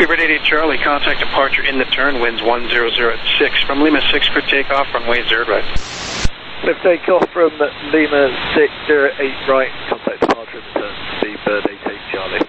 Beaver 88 Charlie, contact departure in the turn, winds 100 at 6. From Lima 6 for takeoff, runway 0 right. Lift takeoff from Lima 608 right, contact departure in the turn, Seabird 88 Charlie.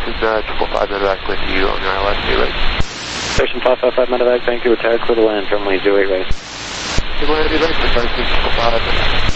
Station 555 medevac with you on your ILS right. Station 555 medevac, thank you. Retired clear to land, runway 08 right. Good land, right, Station 555.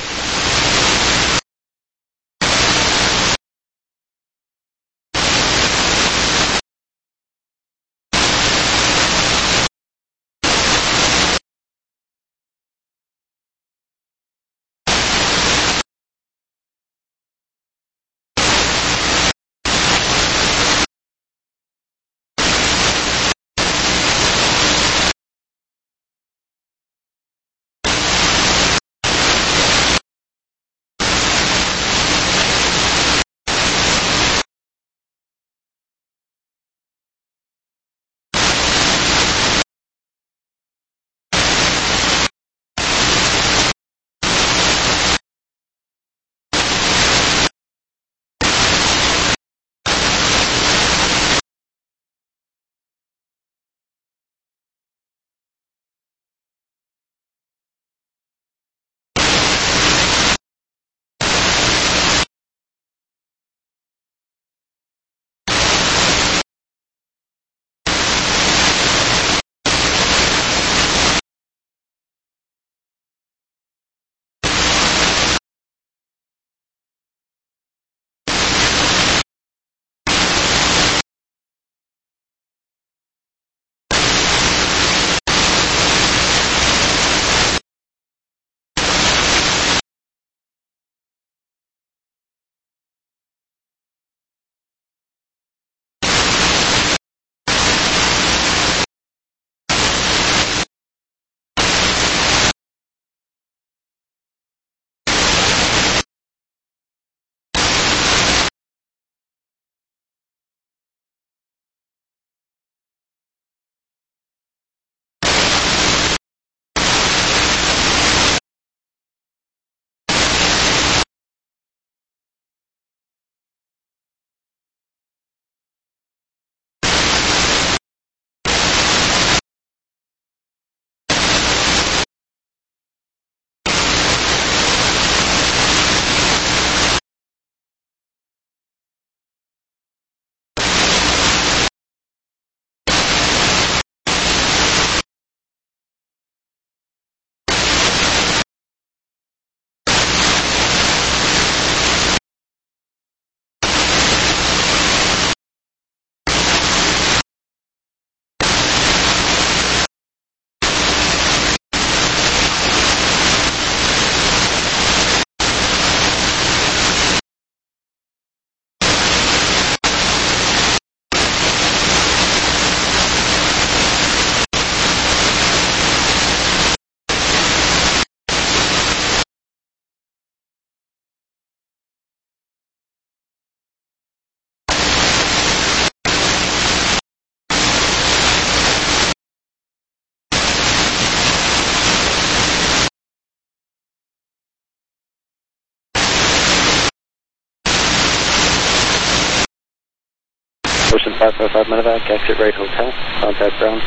Ocean 555 medevac, exit right hotel, contact ground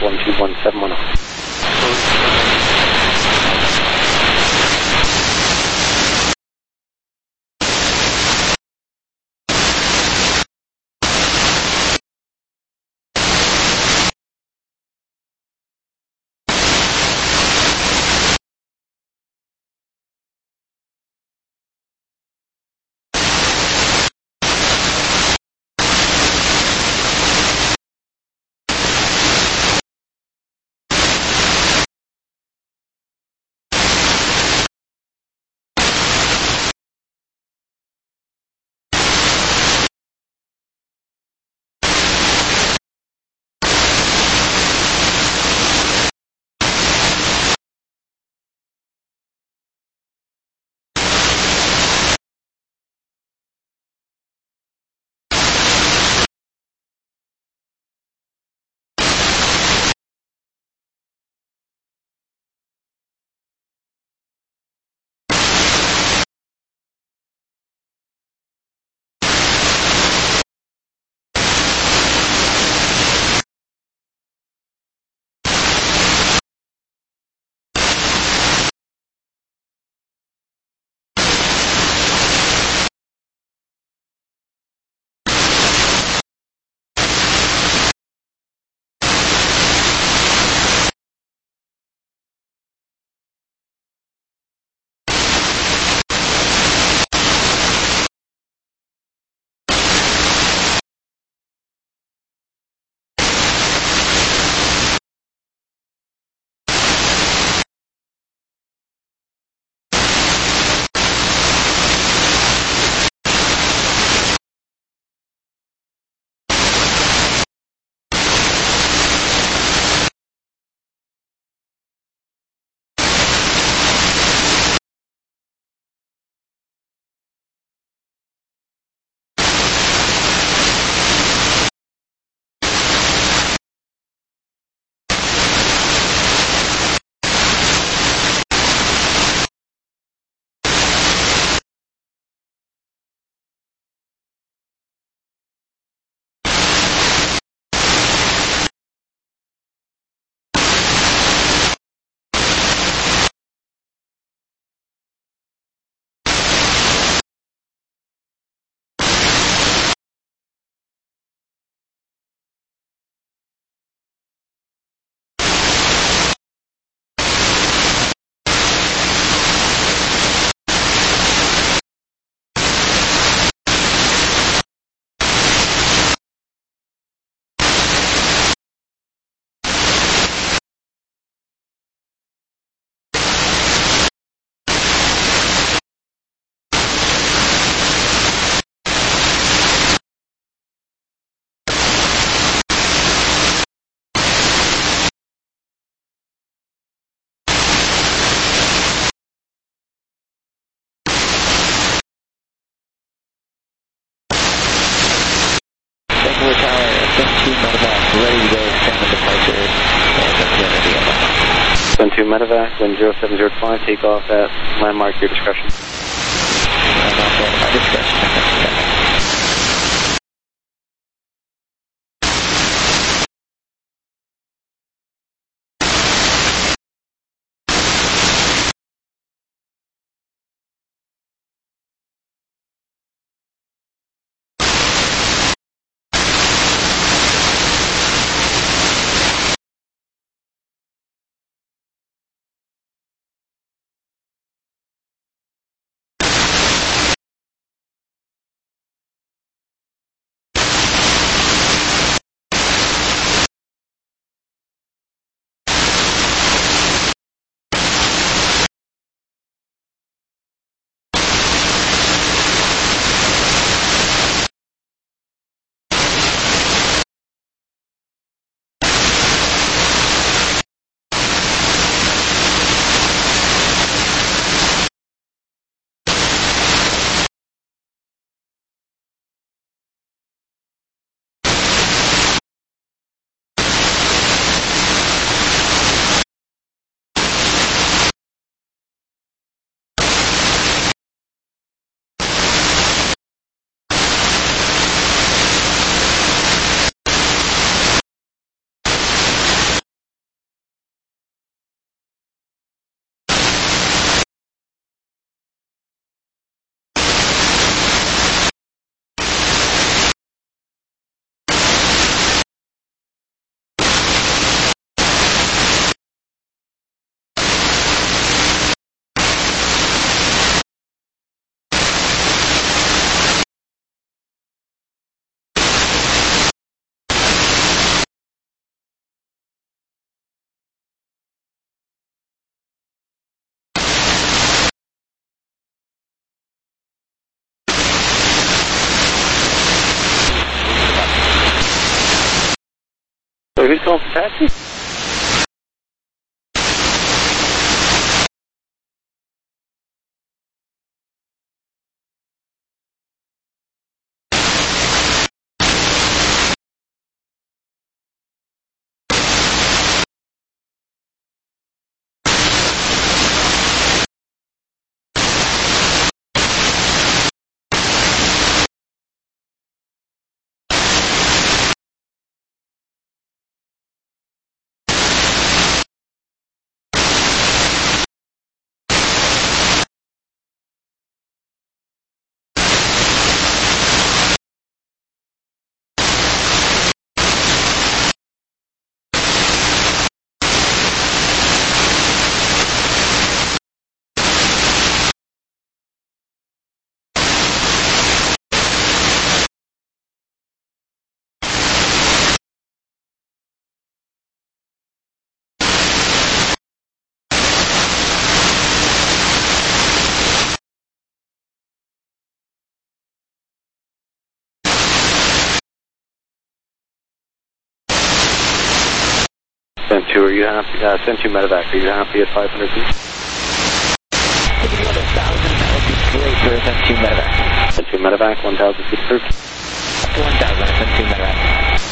121710. medevac, wind 0705, take off at landmark, your discretion. Landmark, my discretion. So who's calling for taxi? Send 2, are you happy? Send 2 medevac, are you happy at 500 feet? 1,000, that would be great for a Send 2 medevac. Send 2 medevac, 1,000 feet approved. Up to 1,000, Send 2 medevac.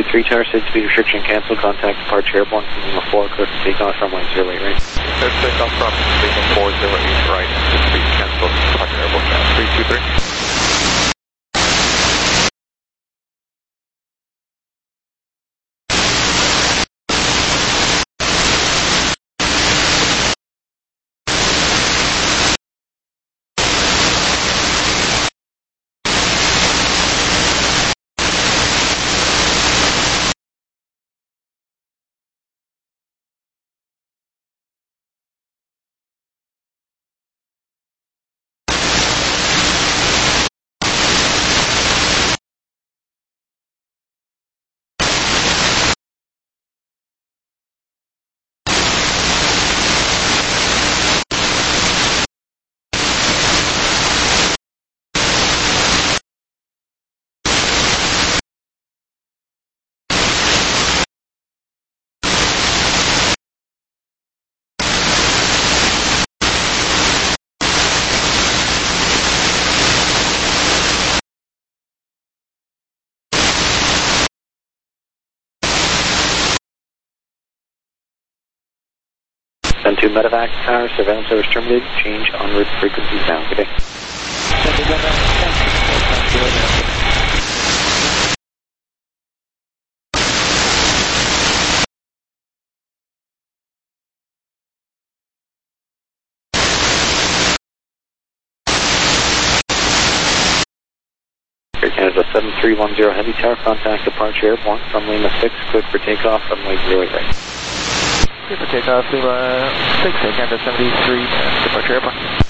73 tower, said speed restriction cancel, contact departure airborne from Lima 4, clear for takeoff from 08 right. Clear for takeoff from Lima 408 right, speed cancel, departure airborne now, 323. Send 2 medevac tower, surveillance service terminated, change en route frequencies now. Good day. Send 2 medevac tower. Air Canada 7310 Heavy Tower, contact departure airborne from Lima 6, cleared for takeoff from Lake 08 right. Clear for takeoff, Lima 6, Air Canada 73, departure airborne.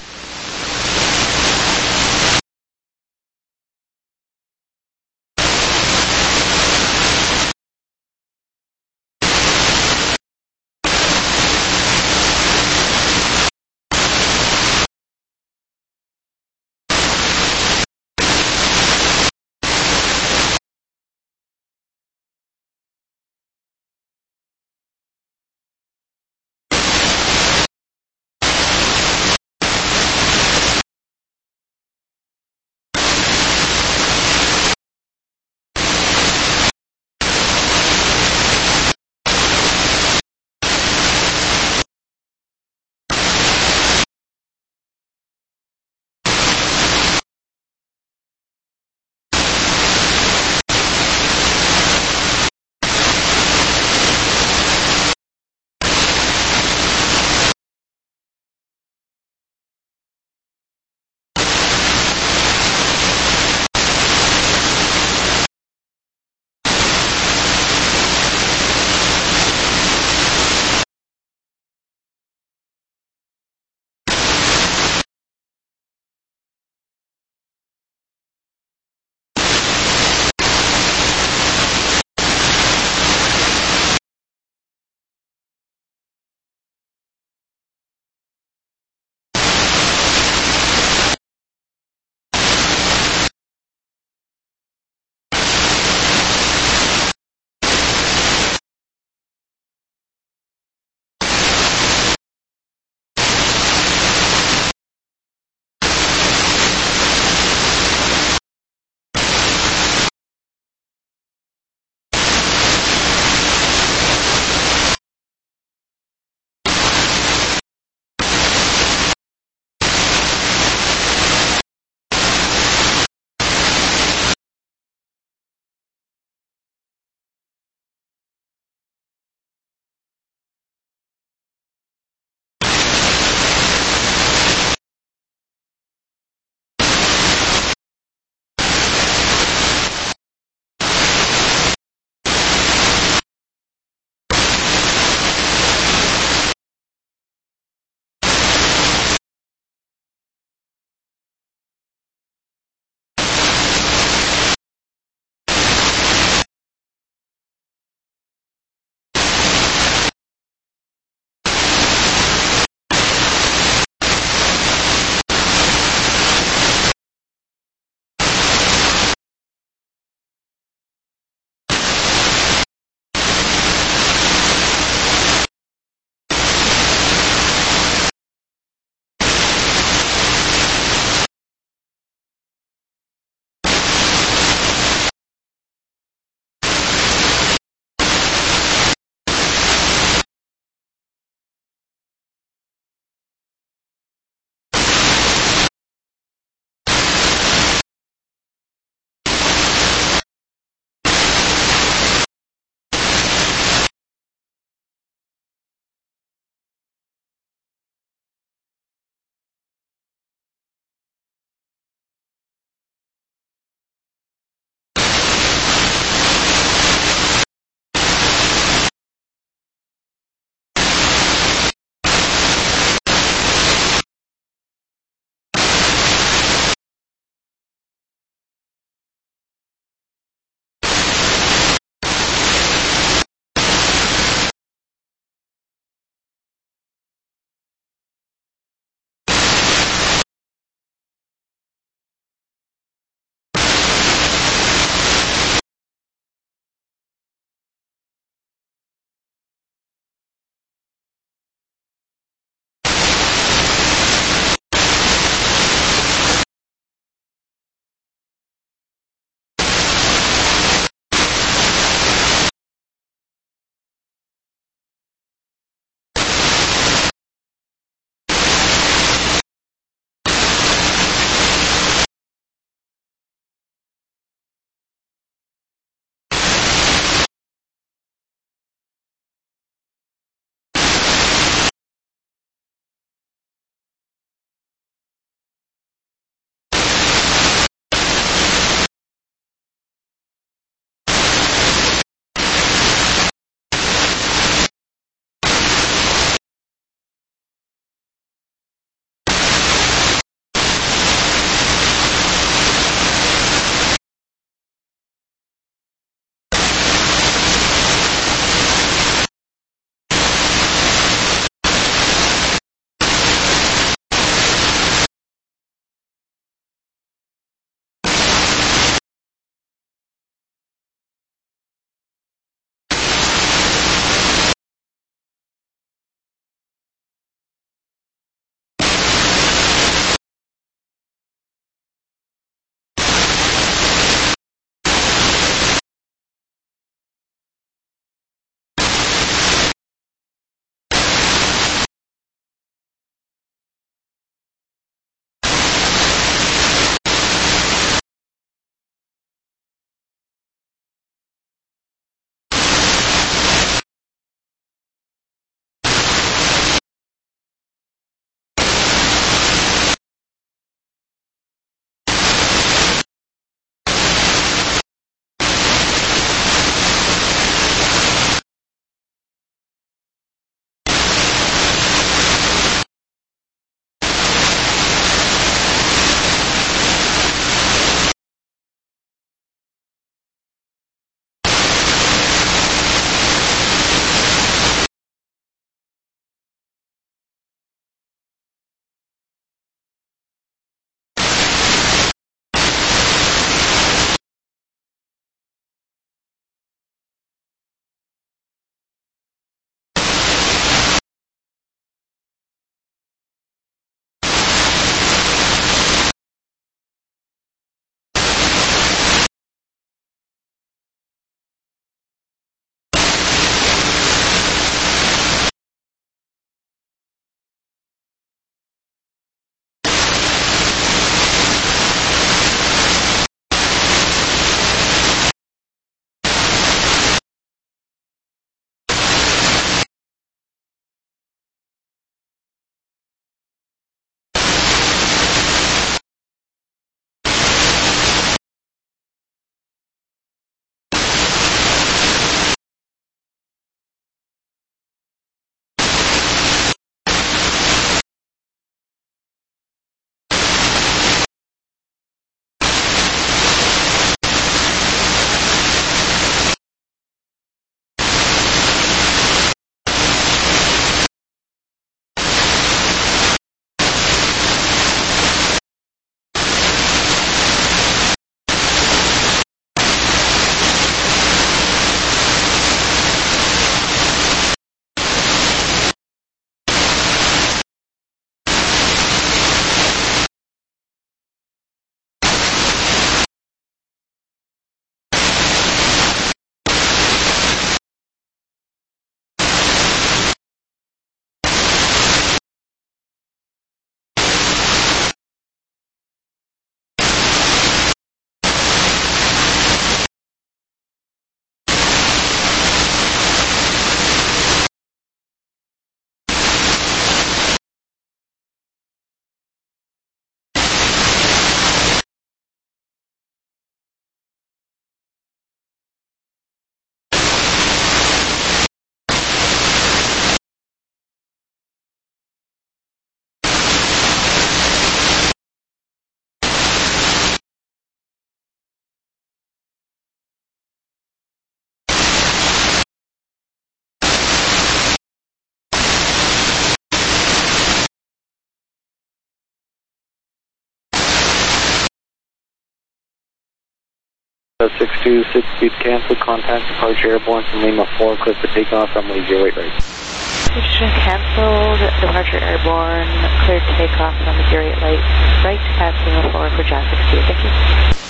662, 6 speed cancel, contact departure airborne from Lima 4, clear for takeoff, runway 08 right. Mission canceled, departure airborne, cleared takeoff, runway 08 right, past Lima 4 for Jazz 62, thank you.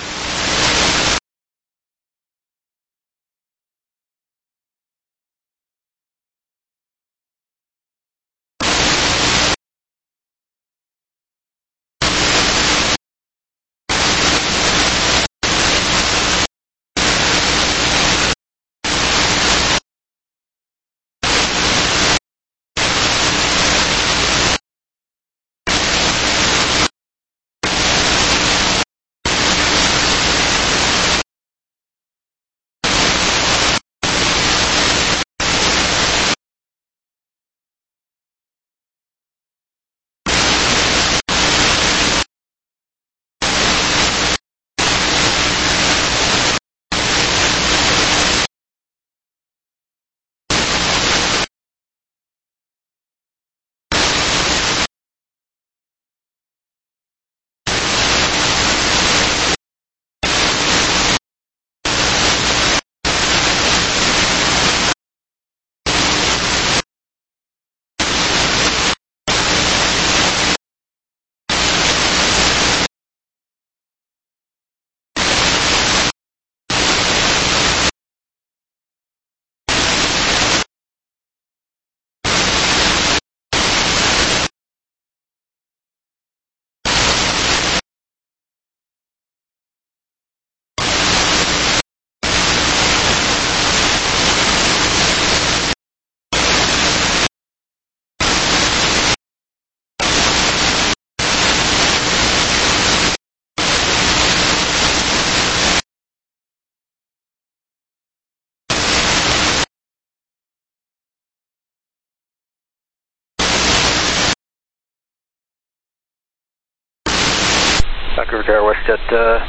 Vancouver Tower, WestJet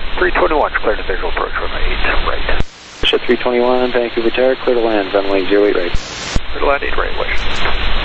321, clear to visual approach, runway 8 right. WestJet 321, Vancouver Tower, clear to land, runway 08 right. Clear to land 8 right, west.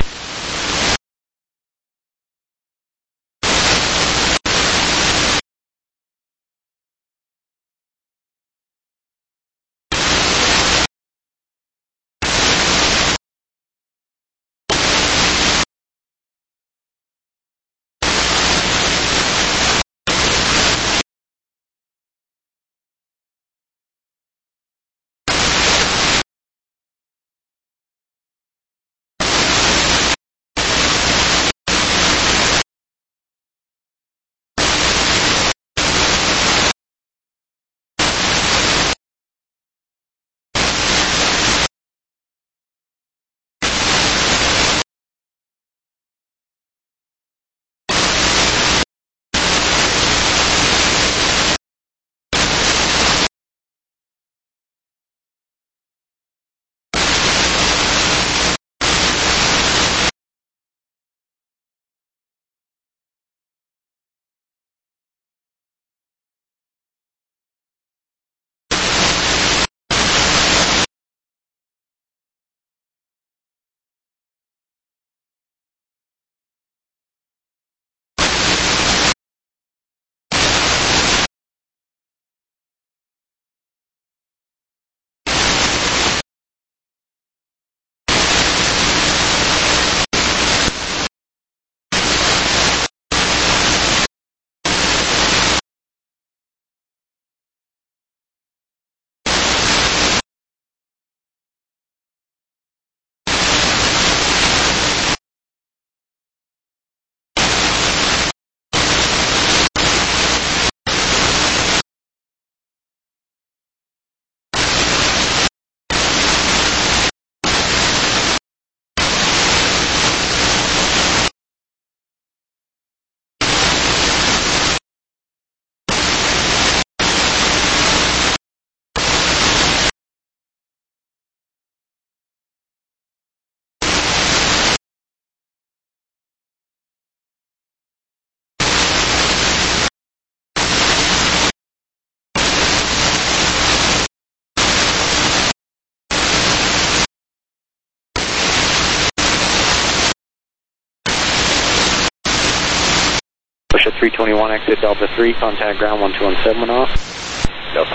WestJet 321, exit Delta 3, contact ground 1217 off. Delta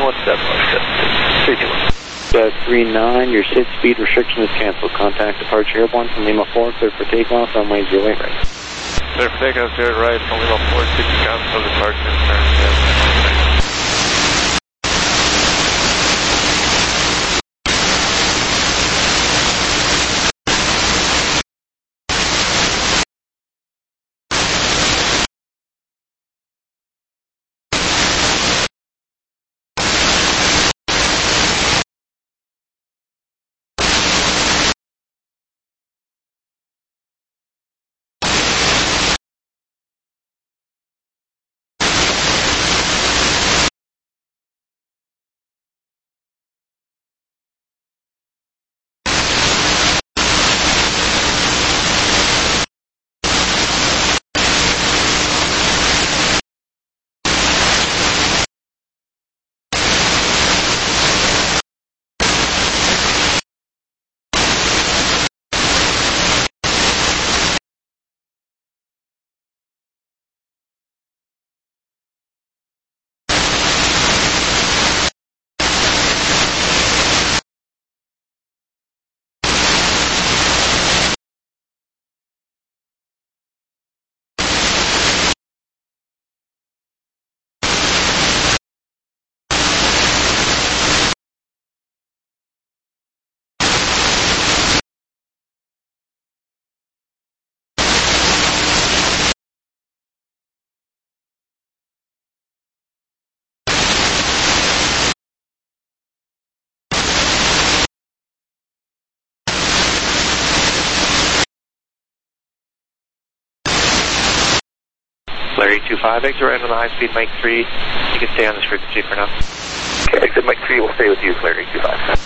321.7. 39, your SID speed restriction is canceled. Contact departure airborne from Lima 4, clear for takeoff, runway 08 right. Clear for takeoff, 08 right from Lima 4, 6 cancel, departure, turn. Larry 25, exit right on the high speed Mike 3. You can stay on this frequency for now. Okay, exit Mike 3 will stay with you, Larry 25.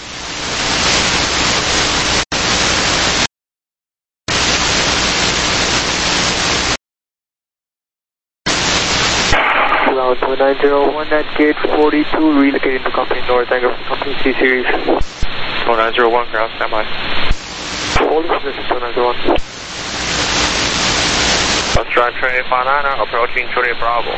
Allowed 2901 at gate 42, relocating to company north, angle for company C series. 2901, ground standby. Holding position 2901. Let's drive Trinity 59, approaching Juliet Bravo.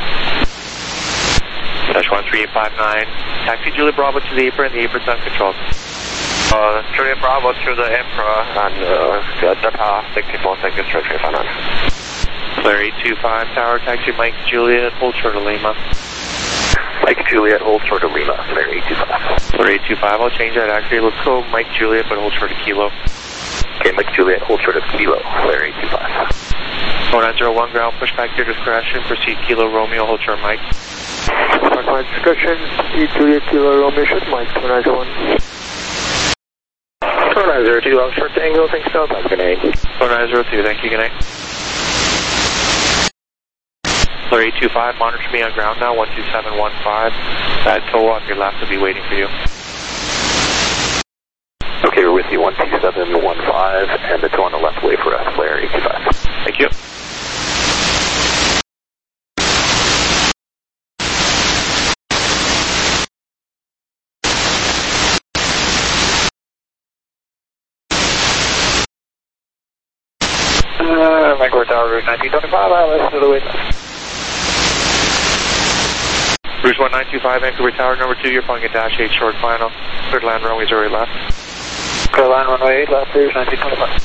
Dash 1359, taxi Juliet Bravo to the apron, the apron's uncontrolled. Juliet Bravo to the Emperor and Delta 64 seconds, Trinity 59. Larry 25, tower, taxi Mike Juliet, hold short of Lima. Mike Juliet, hold short of Lima, Larry 25. Larry 25, I'll change that actually. Let's go Mike Juliet, but hold short of Kilo. Okay, Mike Juliet, hold short of Kilo, Larry 25. 4901 ground, push back your discretion, proceed Kilo Romeo, hold short Mike. Mark my discretion, proceed Juliet Kilo Romeo, shoot Mike, 4901. 4902, long short angle, thanks Delta, good night. 4902, thank you, good night. Larry 25, monitor me on ground now, 12715. That tow on your left will be waiting for you. Okay, we're with you, 12715, and the tow on the left way for us, Larry 25. Thank you. Vancouver Tower, Route 1925, ILS to the wind. Bruce 1925, Vancouver Tower, number 2, you're flying a dash 8 short final. Third land runway's already left. Clear line runway 8, left, Bruce 1925.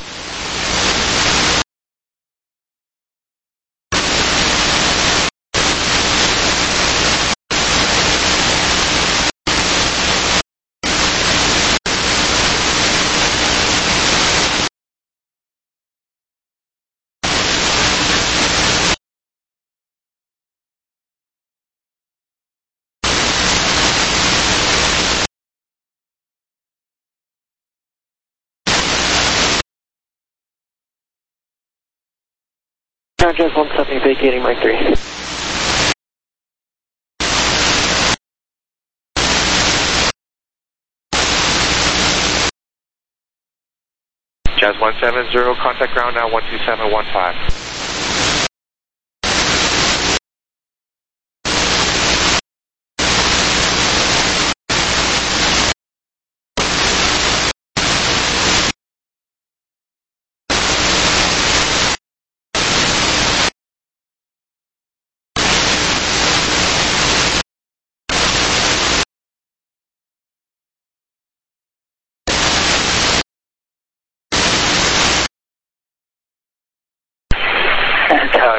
Jazz 170 vacating Mike 3. Jazz 170, contact ground now 12715.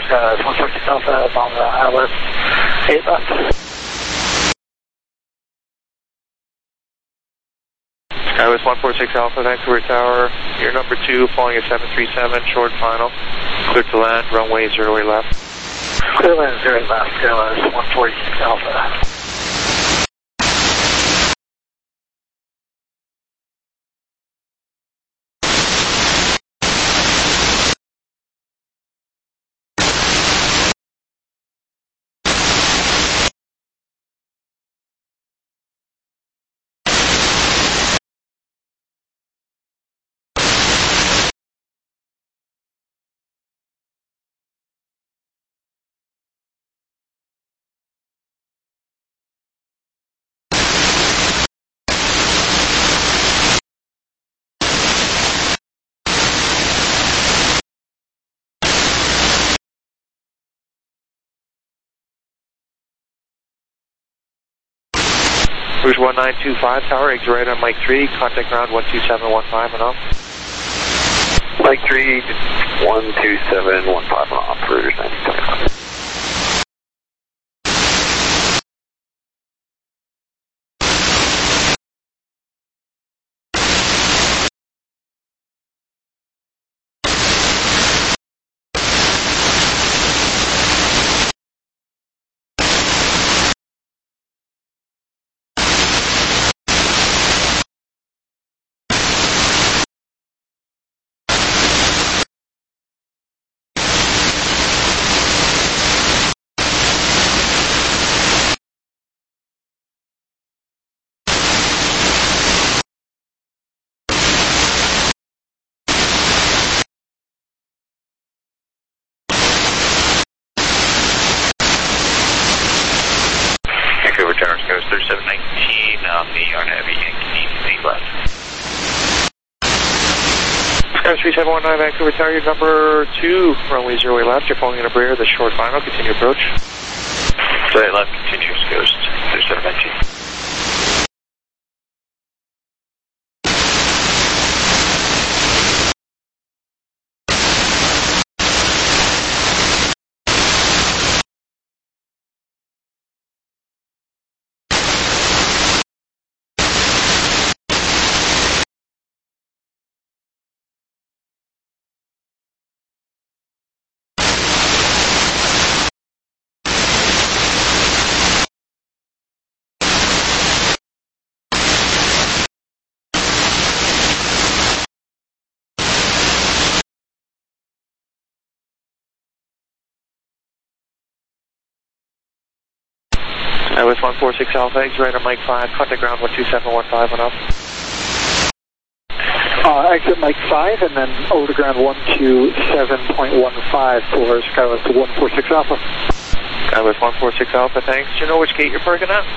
Skywest 146 Alpha, on Atlas, 8 left. Skywest 146 Alpha, Vancouver Tower, you're number 2, flying a 737, short final. Clear to land, runway 08 left. Clear land 08 left, Skywest 146 Alpha. Rouge 1925 Tower, exit right on Mike 3, contact ground 12715 and off. Mike 3, 12715 and off, Rouge 1925. Vancouver Tower, Skywest 3719 on the Arna Heavy Yankee 8 left. Skywest 3719 Vancouver Tower, you're number 2, runway 08 left. You're following an Embraer, the short final, continue approach. 08 left, continue, Skywest 3719. Skywest 146 Alpha, exit right on Mike 5, contact ground 12715 and up. Exit Mike 5 and then over to ground 127.15 for Skywest 146 Alpha. Skywest 146 Alpha, thanks. Do you know which gate you're parking at?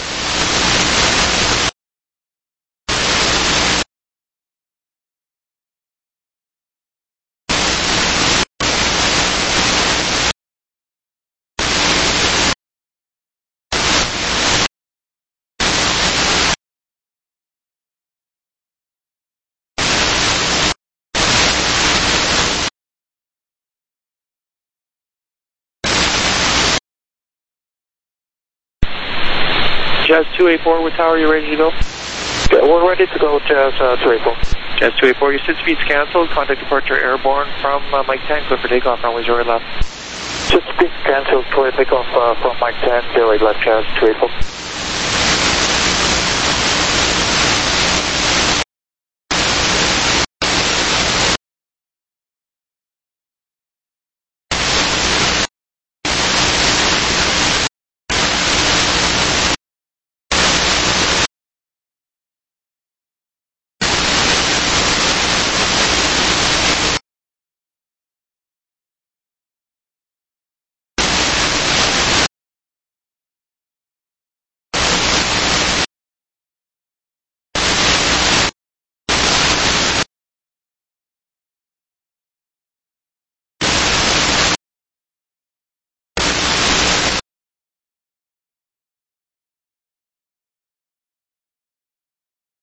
Jazz 284 with tower, you ready to go? Yeah, we're ready to go, Jazz 284. Jazz 284, your 6 speed's canceled. Contact departure airborne from Mike 10, clear for takeoff, runway 08 left. 6 speed's canceled, clear takeoff from Mike 10, 08 left, Jazz 284.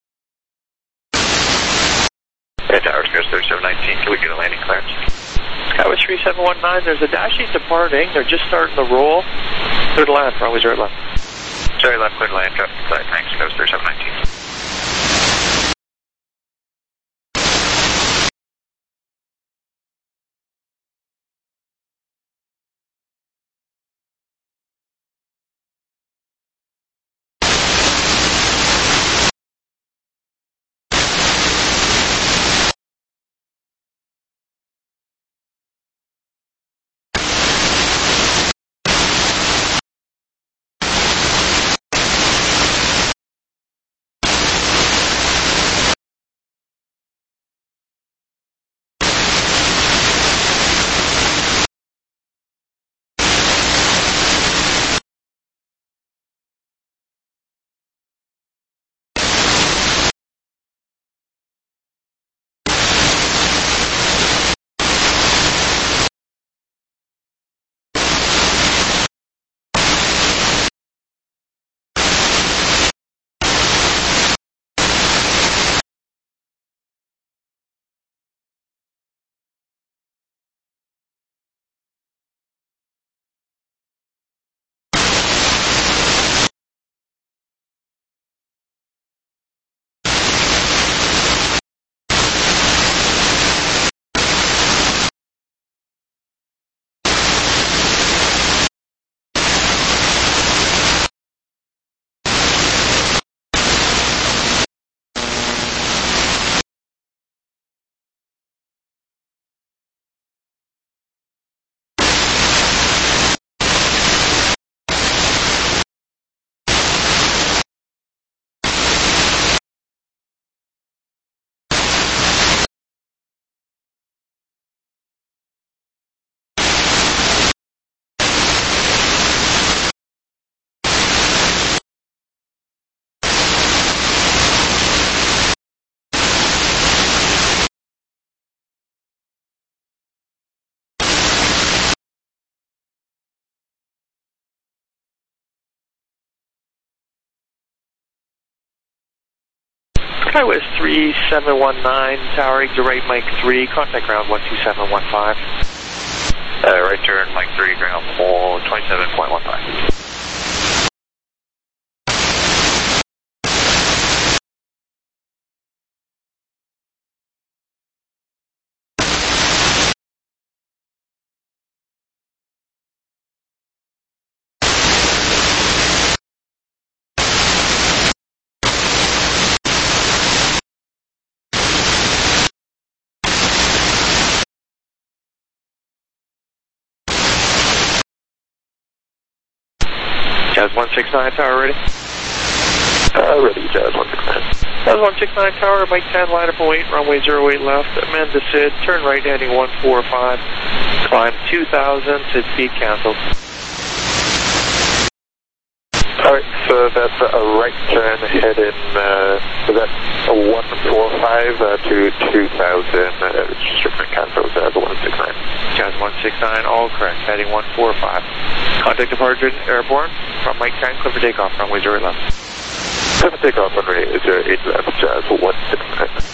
Tower, Skywest 3719, can we get a landing clearance? Skyway 3719, there's a Dash 8 departing. They're just starting to roll. Clear to land, runway's right left. Sorry, left, clear to land, traffic inside. Thanks, Coast 3719. Skyway 3719, tower exit right, Mike 3, contact ground 12715. Right turn, Mike 3, ground full, 27.15. Jazz 169, tower ready? Ready, Jazz 169. Jazz 169, tower, Mike 10, line up and wait, runway 08 left, amend to SID, turn right heading 145, climb 2000, SID speed canceled. Alright, so that's a right turn heading, so that's a 145 to 2000, shipment cancelled, Jazz 169. Jazz 169, all correct, heading 145. Contact departure airborne from Mike 10, clear for takeoff, runway 08 left. Clear for takeoff, runway 08 left, Jazz 169.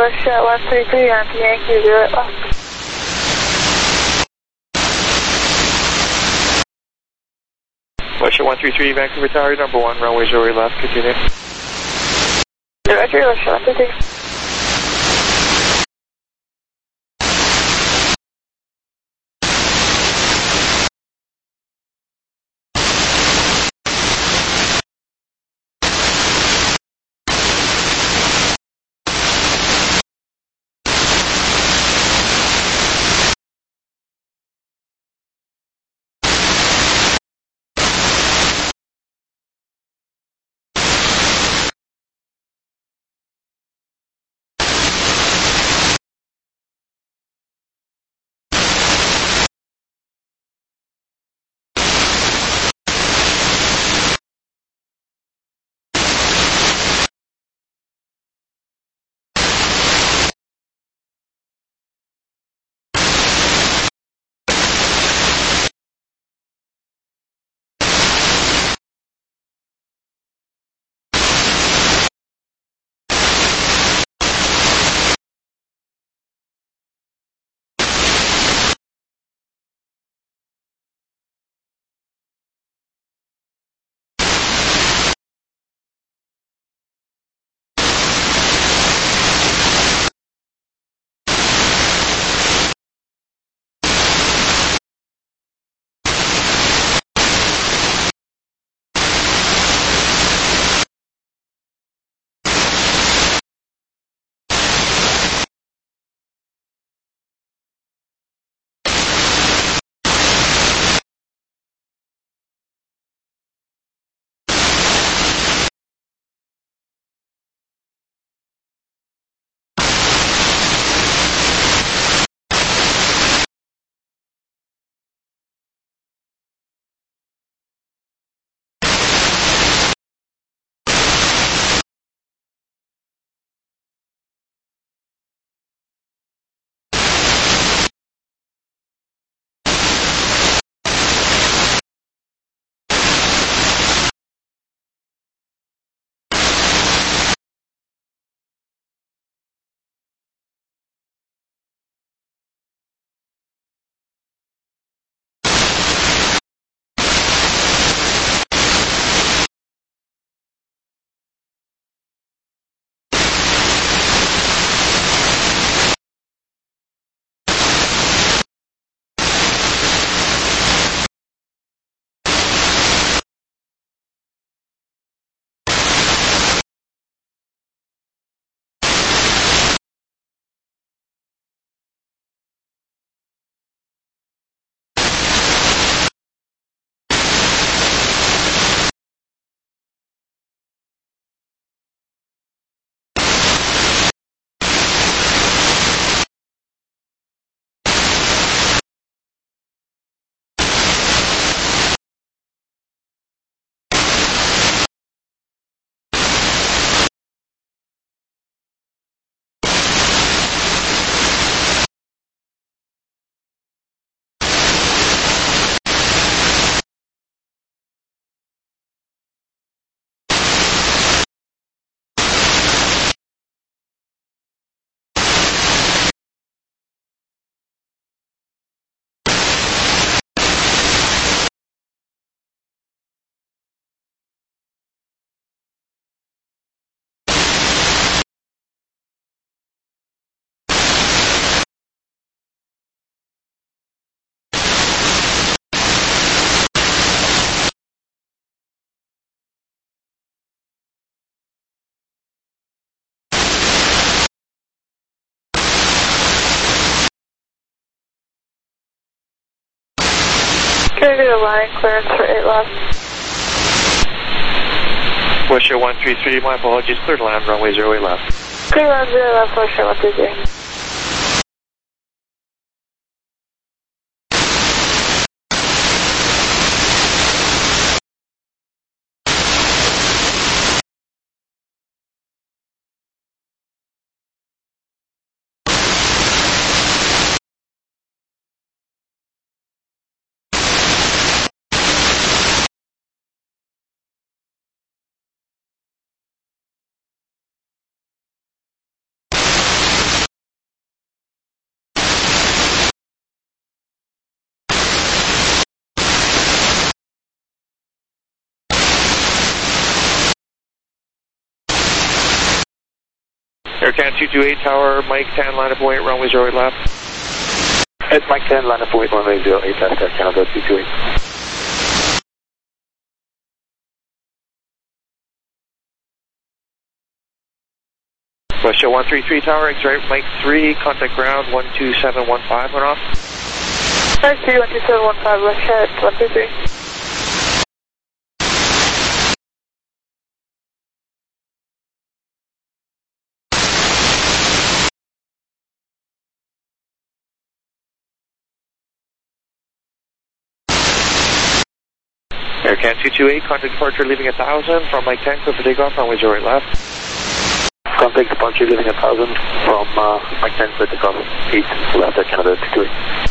Russia 133 on Yankee 0 left. Russia 133, Vancouver Tower, number 1, runway 0 left, continue. Roger, Russia 133. Can I get a line clearance for 8 left? Russia 133, my apologies, clear to land, runway 0 left. Clear land 0 left, Russia 133. AirCan 228 Tower, Mike 10, line up 08, runway 08 left. It's Mike 10, line up 08, runway 08 left, Air Canada 228. Russia 133 Tower, X-ray, Mike 3, contact ground 12715, went off. Mike 3, 12715, Russia 133. AirCan 228, contact departure leaving 1000 from Mike 10, clear for takeoff, runway 08 left. Contact departure leaving 1000 from Mike 10, clear takeoff, 8 left, Air Canada 228.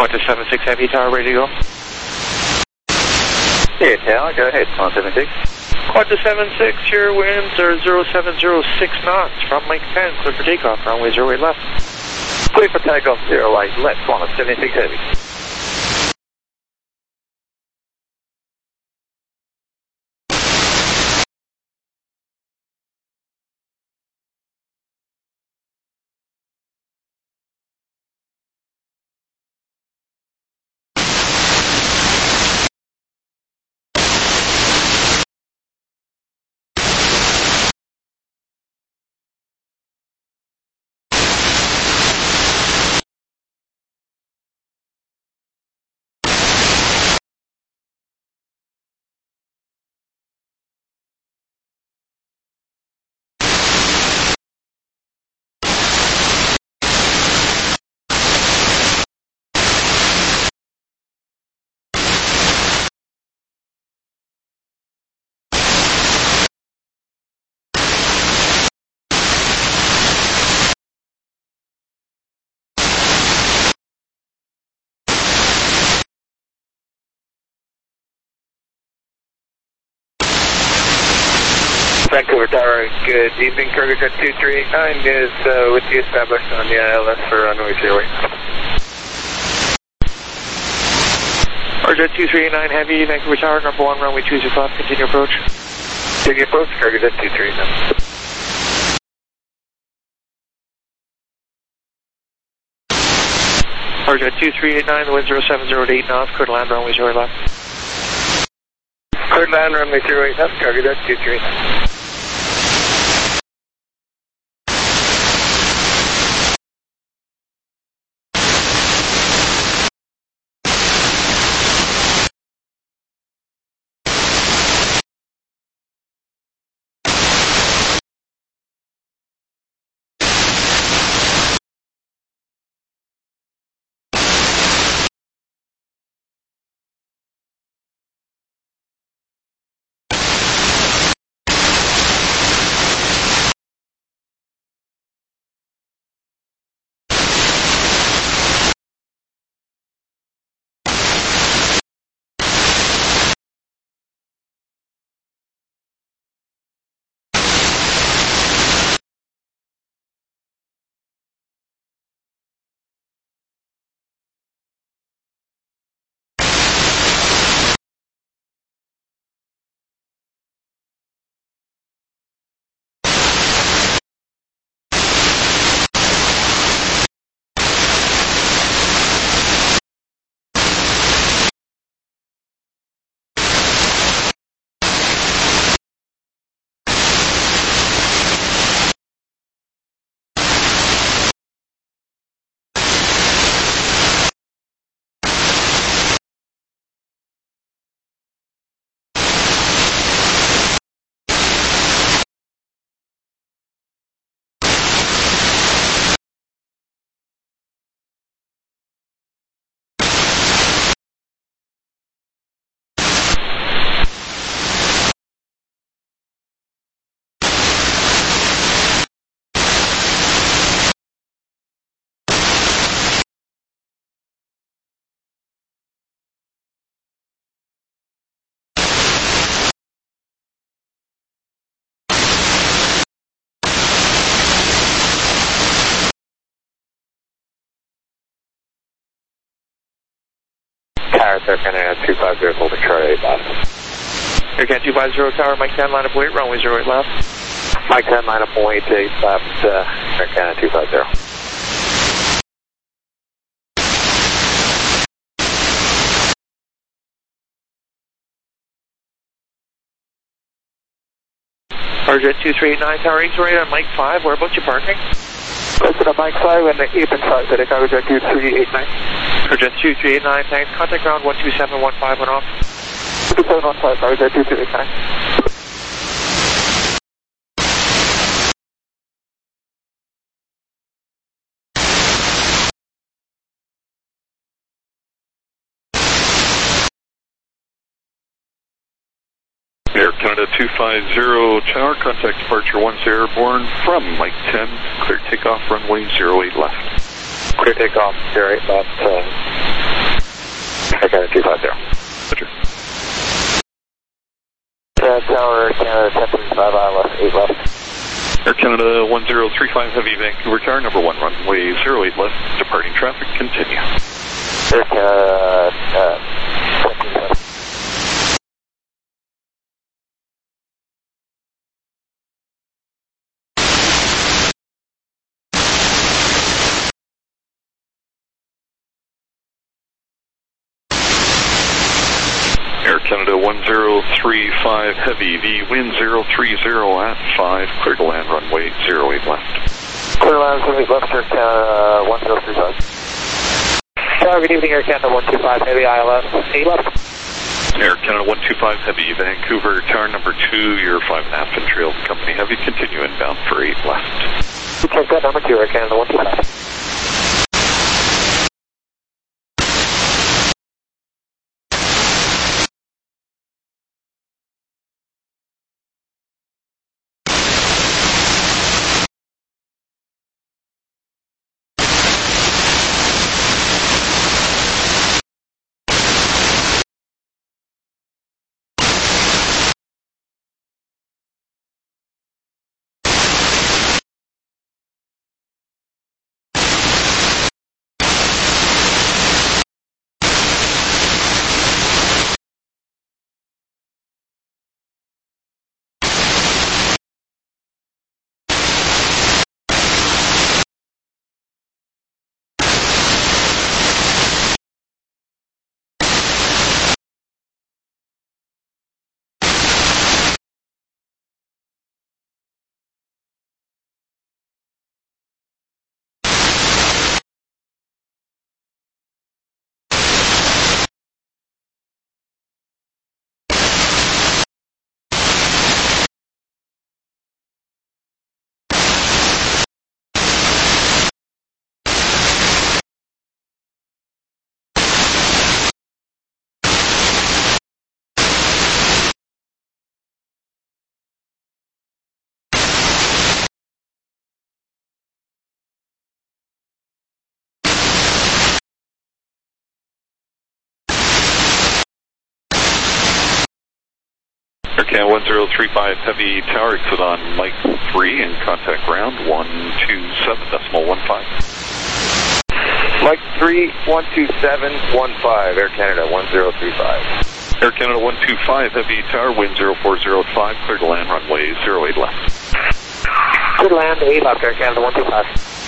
Qantas 76 Heavy Tower, ready to go. Hey, Tower, go ahead, Qantas 76. Qantas 76, your winds are 0706 knots from Mike 10, clear for takeoff, runway 08 left. Clear for takeoff, 08 left, Qantas 76 Heavy. Vancouver Tower, good evening. Cargojet 2389 is with you established on the ILS for runway 08. Cargojet 2389 Heavy, Vancouver Tower, number 1, runway 20 left, continue approach. Continue approach, Cargojet 2389. Cargojet 2389, the wind 0708 knots, clear to land, runway 08 left. Clear to land, runway 08 left, Cargojet 2389. Air Canada 250, holding chart 8 left. Air Canada 250 Tower, Mike 10, line up weight, runway 08 left. Mike 10, line up weight 8 left, Air Canada 250. Cargojet 2389 Tower 8 on Mike 5, whereabouts you parking? Listen up, Mike 5 and 8 and 5, at Cargojet 2389. Cargojet 2389, thanks. Contact ground 12715 went off. 2715, Cargojet 2389. Air Canada 250 Tower, contact departure 10 airborne from Mike 10, clear takeoff runway 08 left. Clear takeoff 08 left. Air Canada 250. Roger. Tower Canada 1035, ILS 8 left. Air Canada 1035 Heavy, Vancouver Tower, number 1, runway 08 left, departing traffic, continue. Air Canada 1035. Air Canada 1035 Heavy, the wind 030 at 5, clear to land runway 08 left. Clear land 08 left, Air Canada 1035. Tower, good evening, Air Canada 125 Heavy, ILS 8 left. Air Canada 125 Heavy, Vancouver Tower, number 2, your 5.5 and trail company Heavy, continue inbound for 8 left. Check that number 2, Air Canada 125. Air Canada 1035 Heavy Tower, exit on Mike 3 and contact ground 127.15. Mike 3, 127.15, Air Canada 1035. Air Canada 125 Heavy Tower, wind 040 at 5, clear to land runway 08 left. Clear to land 8 left, Air Canada 125.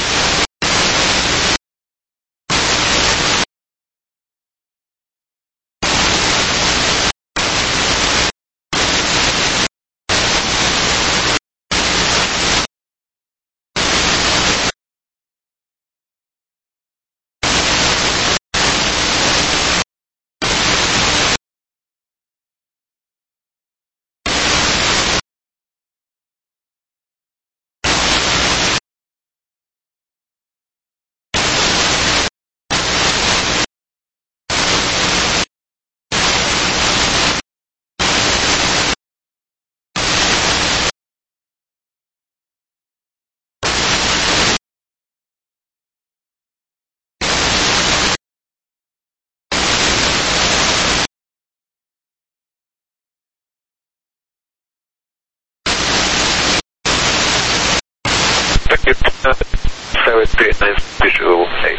So it's visual 8.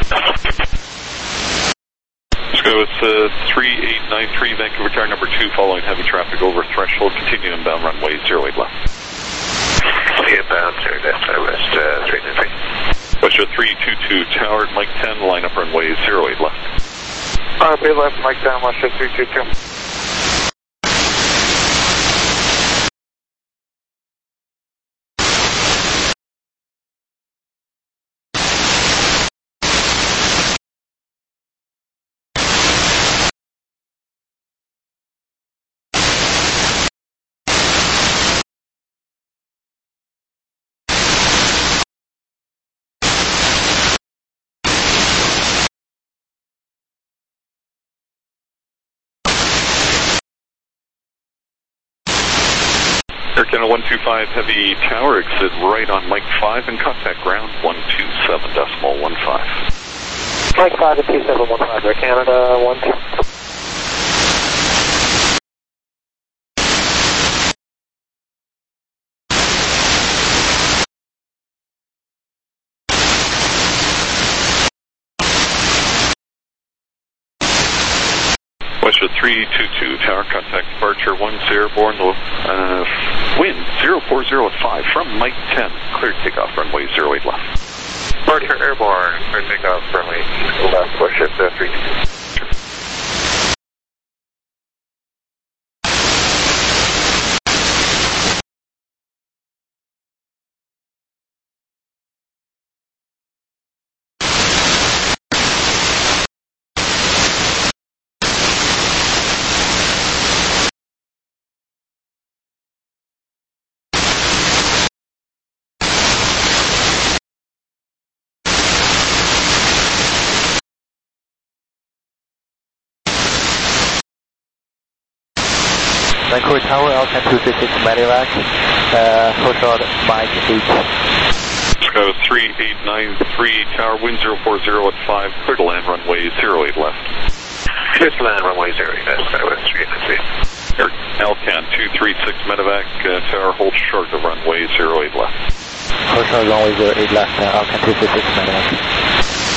Let's go with 3893 Vancouver Tower, number 2, following heavy traffic over threshold, continue inbound runway 08 left. Inbound 0 left, West 393. Western 322 Tower, Mike 10, line up runway 08 left. RP left, Mike 10, West 322. Air Canada 125 Heavy Tower, exit right on Mike 5 and contact ground 127.15. Mike 5 at 2715, Air Canada, 1-2. Westwood 322, tower contact departure 10, airborne, wind 040 at 5 from Mike 10, cleared takeoff runway 08 left. Departure airborne, clear takeoff runway left, Westwood 322. Vancouver Tower, Alcan 266 Medivac, Hotel Mike 8. Chicago 3893, tower wind 040 at 5, clear to land runway 08 left. Clear to land runway 08 left, Skywest 393. Air Alcan 236 Medevac, tower hold short of runway 08 left. Hotel runway 08 left, Alcan 266 Medivac.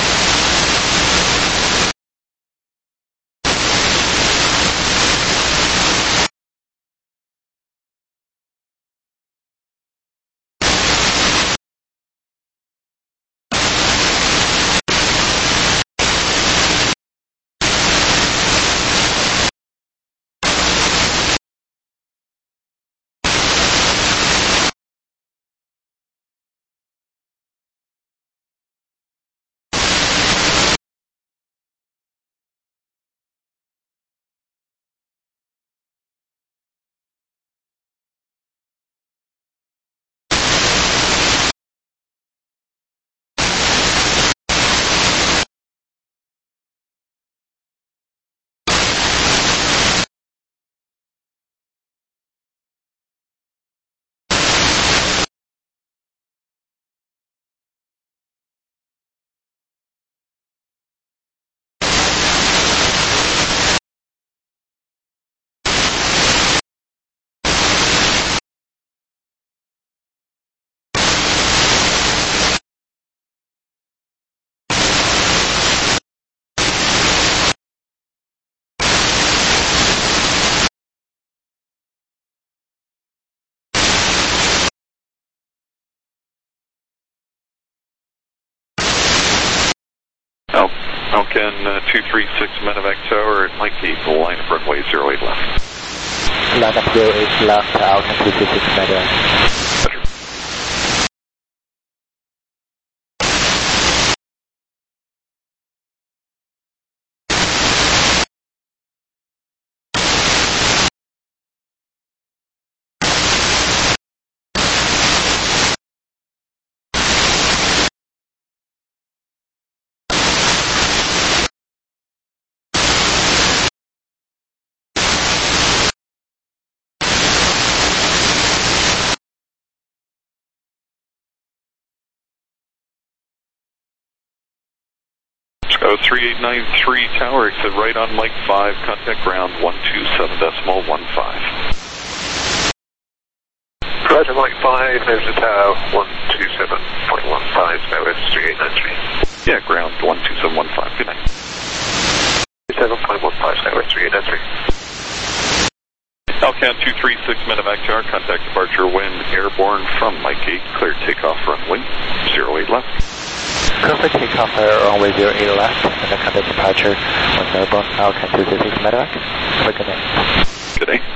Alcan 236 Medevac tower at Mike 8, line of runway 08 left. Line up 08 left, Alcan 236 Medevac. Roger. Chicago 3893, tower exit right on Mike 5, contact ground 127.15. Roger, Mike 5, there's the tower 127.15, Skywest 3893. Yeah, ground 127.15, good night. 27.15, Skywest 3893. Alcan 236 Medevac tower, contact departure wind airborne from Mike 8, clear takeoff runway 08 left. Perfect takeoff runway 08 left, and the contact departure was airborne, Alcan 236 Medevac. Have a good night. Good day.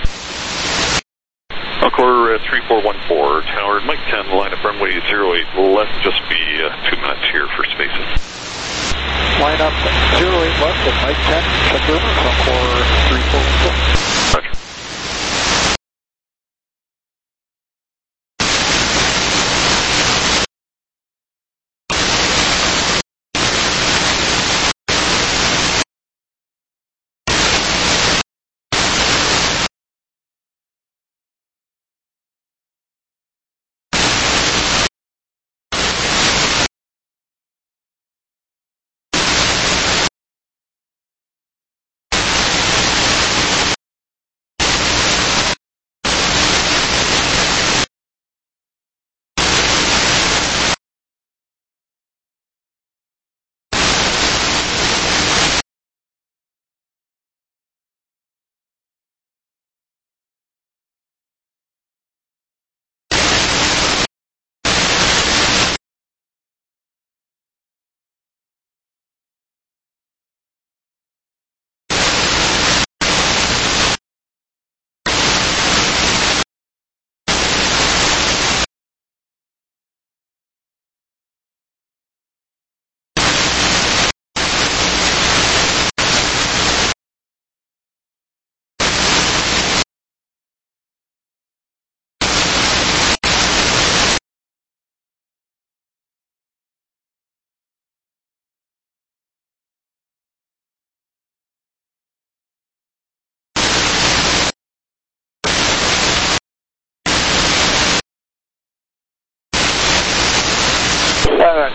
Encore 3414, tower Mike 10, line up runway 08 left, just be 2 minutes here for spacing. Line up 08 left at Mike 10, check over, Encore 3414. Roger.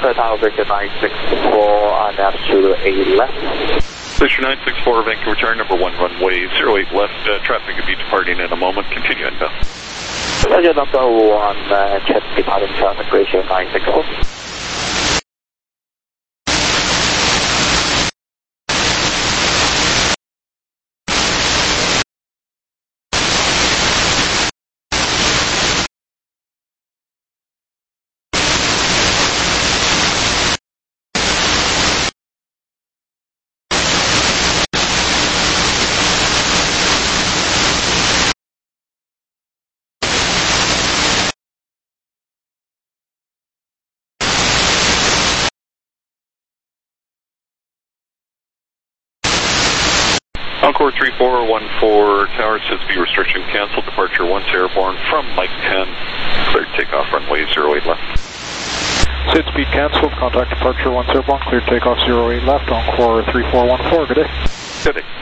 Tower Victor 964 on altitude 8 left. Glacier 964, Vancouver Tower, number 1, runway 08 left. Traffic will be departing in a moment. Continue inbound. Glacier number 1, check departing traffic, Glacier 964. Encore 3414 Tower, SIDSB restriction canceled. Departure 1 Airborne from Mike 10. Cleared takeoff runway 08 left. SIDSB canceled. Contact departure 1 Airborne. Cleared takeoff 08 left. Encore 3414. Good day. Good day.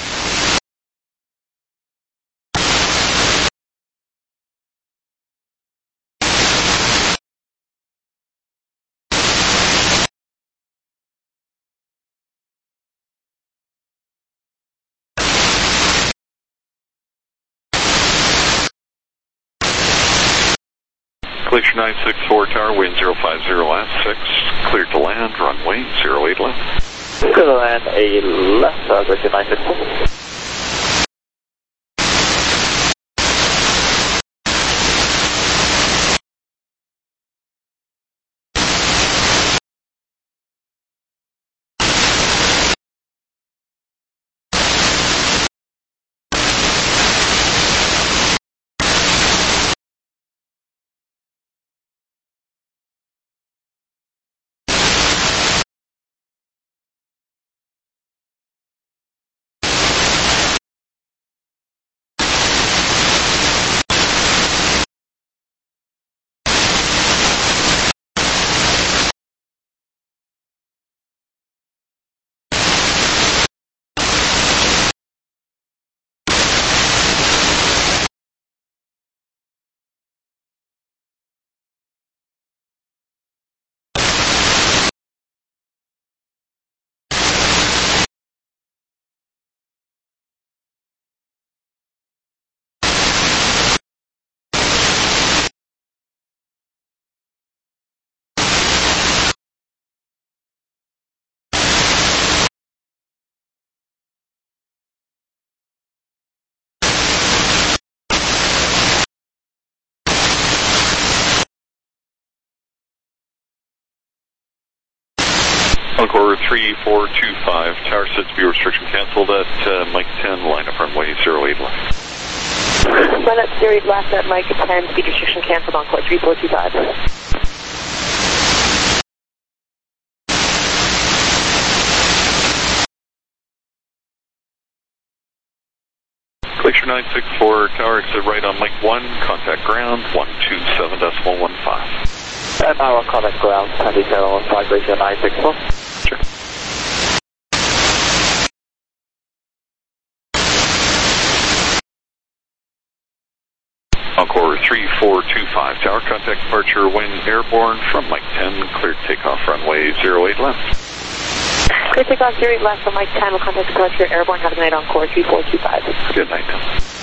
Glacier 964 Tower, wind 050 last 6, cleared to land, runway 08 left. Clear to land 8 left, Glacier 964. Encore 3425 Tower, SIDSB restriction canceled at Mike 10, line up runway 08 left. Line up 08 left at Mike 10, speed restriction canceled, Encore 3425. Glacier 964 Tower, exit right on Mike 1, contact ground 127.15. And now on contact ground 27.15, Glacier 964. Sure. Encore 3425 Tower, contact departure wind airborne from Mike 10, cleared takeoff runway 08 left. Clear takeoff 08 left from Mike 10, will contact departure airborne, have a good night, Encore 3425. Good night.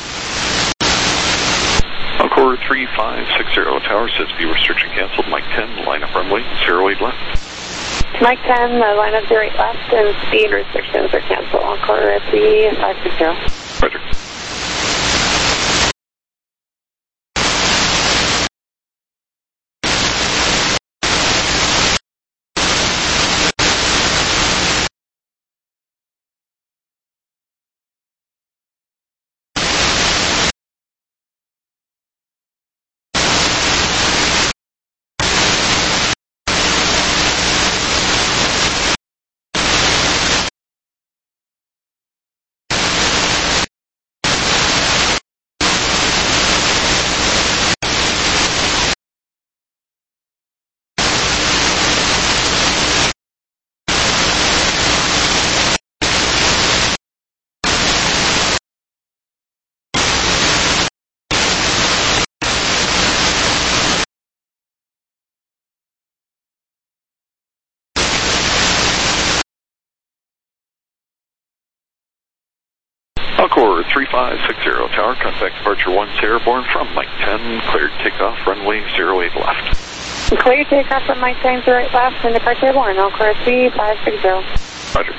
Encore 3560 Tower, SIDSB restriction canceled, Mike 10, line up runway 08 left. Mike 10, line up 08 left, and speed restrictions are canceled, Encore 3560. Roger. Encore 3560, tower, contact departure 1 Airborne from Mike 10, cleared takeoff, runway 08 left. Clear takeoff from Mike 10, 08 left, and departure Airborne, Encore 3560. Roger.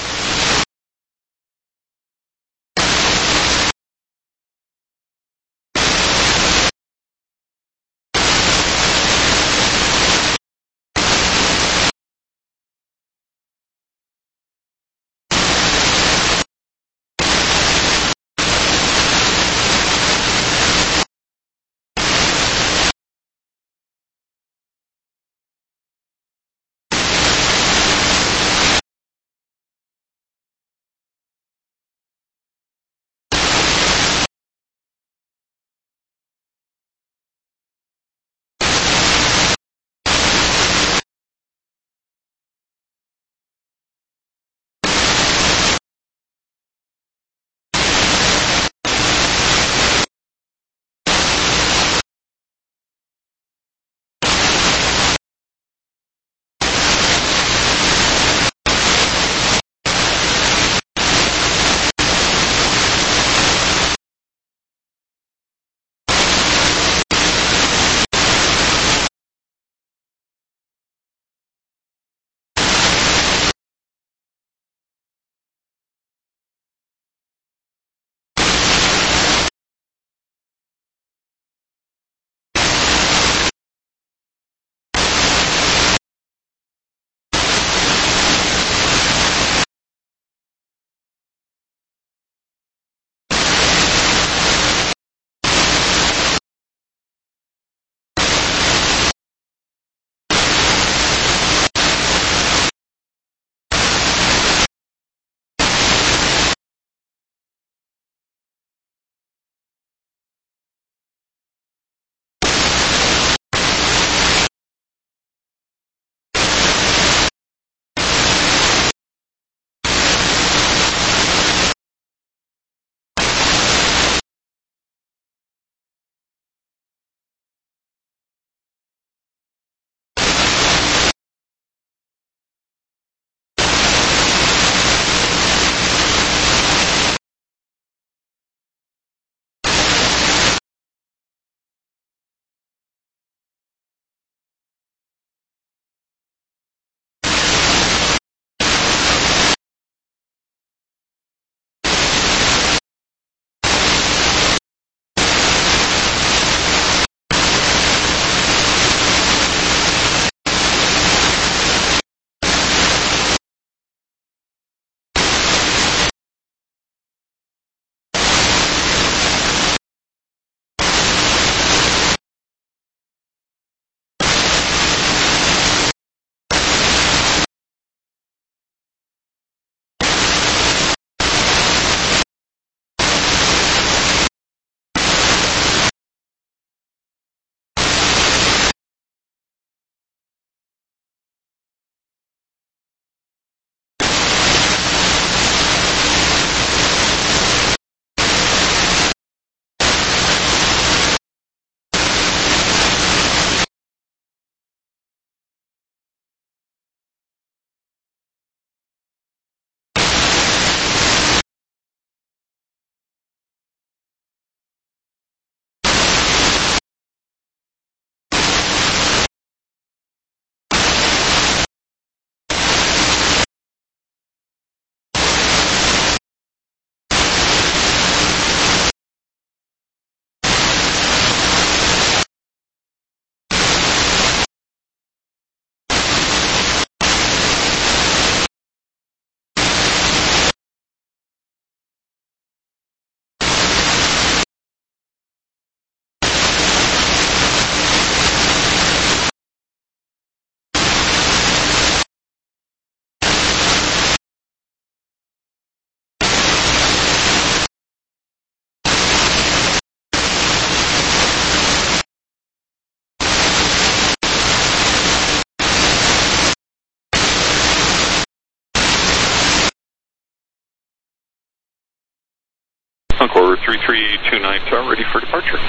Encore 3329 tower, ready for departure.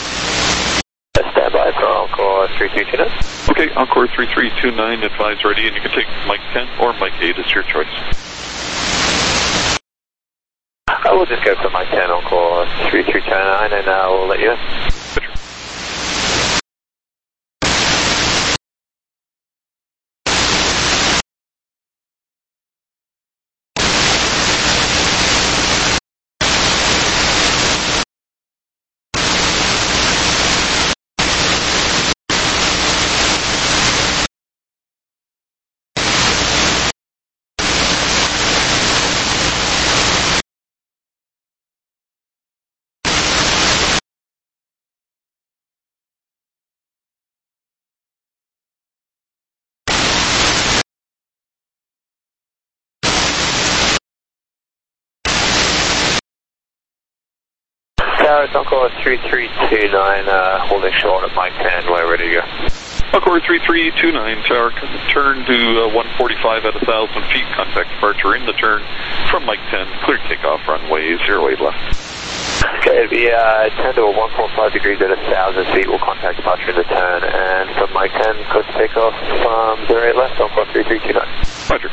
Stand by for Encore 3329. Okay, Encore 3329, advise ready, and you can take Mike 10 or Mike 8 as your choice. I will we'll just go for Mike 10 on call 3329 and we'll let you know. Tower, it's on call 3329, holding short at Mike 10, we're ready to go. Encore 3329, tower, turn to 145 at 1,000 feet, contact departure in the turn from Mike 10, clear takeoff, runway 08 left. Okay, it'll be 10 to 1.5 degrees at 1,000 feet, we'll contact departure in the turn, and from Mike 10, clear takeoff from 08 left, on call 3329. Roger.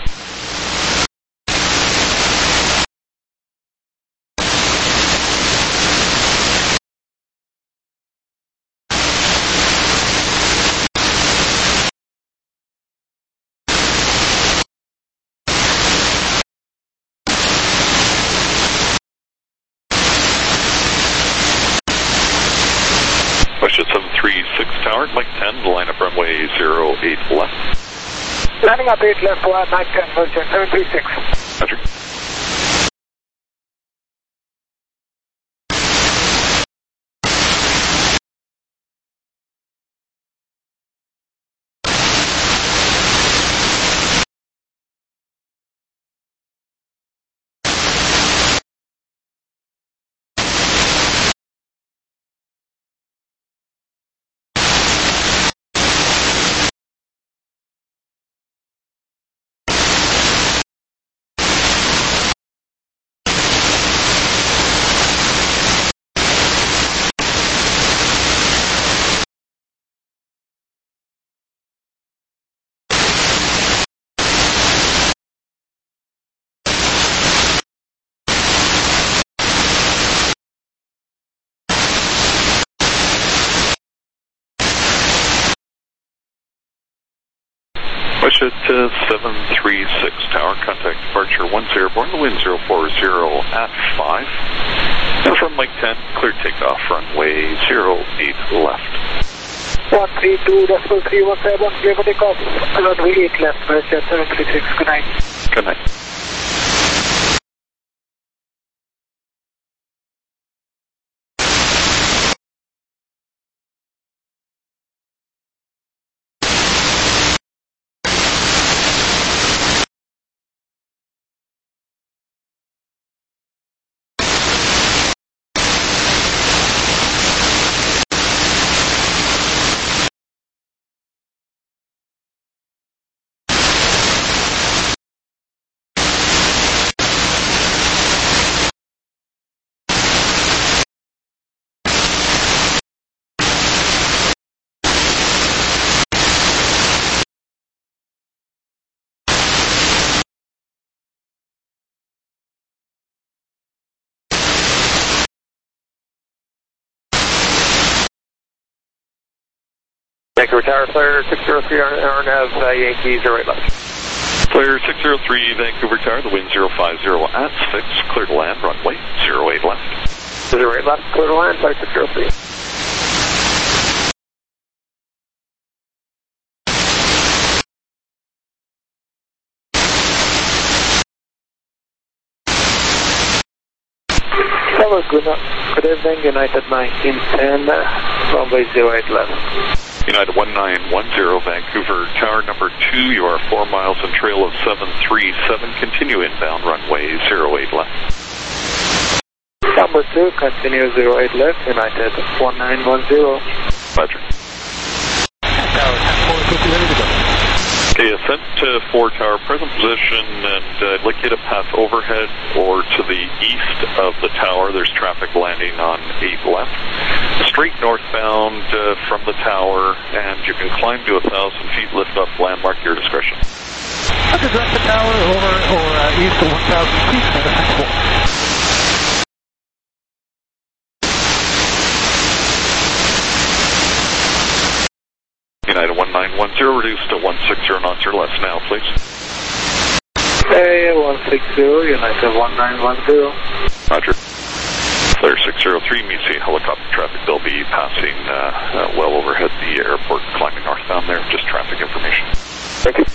Question 736 tower, Mike 10, line up runway 08 left. Landing up 8 left, Mike 10, Virgin 736. Roger. Question 736 tower, contact departure 10 airborne, the wind 040 at 5. And from Mike 10, clear takeoff, runway 08 left. 132.317, clear for takeoff, runway 8 left, Virgin 736, good night. Good night. Vancouver Tower, Flare 603, RNAV, Yankees, 08 left. Flare 603, Vancouver Tower, the wind 050 at 6, clear to land, runway 08 left. 08 left, clear to land, Flare 603. Tower, good evening, United 1910, runway 08 left. United 1910, Vancouver Tower, number 2, you are 4 miles and trail of 737, continue inbound, runway 08 left. Number 2, continue 08 left, United 1910. Roger. Tower 10-4, ready to go. Okay, ascent to 4 tower, present position, and I'd like you to pass overhead or to the east of the tower. There's traffic landing on 8 left. Straight northbound from the tower, and you can climb to 1,000 feet, lift up, landmark, your discretion. Direct the tower over or east of 1,000 feet, reduced to 160 knots or less now, please. Hey, 160, United 1910. Roger. Flare 603 meets the helicopter traffic. They'll be passing well overhead the airport, climbing northbound there. Just traffic information. Thank you.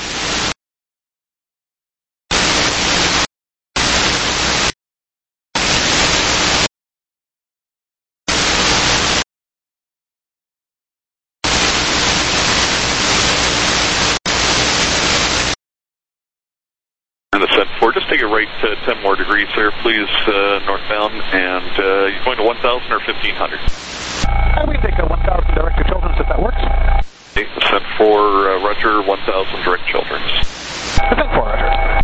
And ascent 4, just take it right 10 more degrees there, please, northbound, and you're going to 1,000 or 1,500? We take a 1,000 direct to Children's if that works. Okay, ascent 4, Roger, 1,000 direct Children's. Ascent 4, Roger.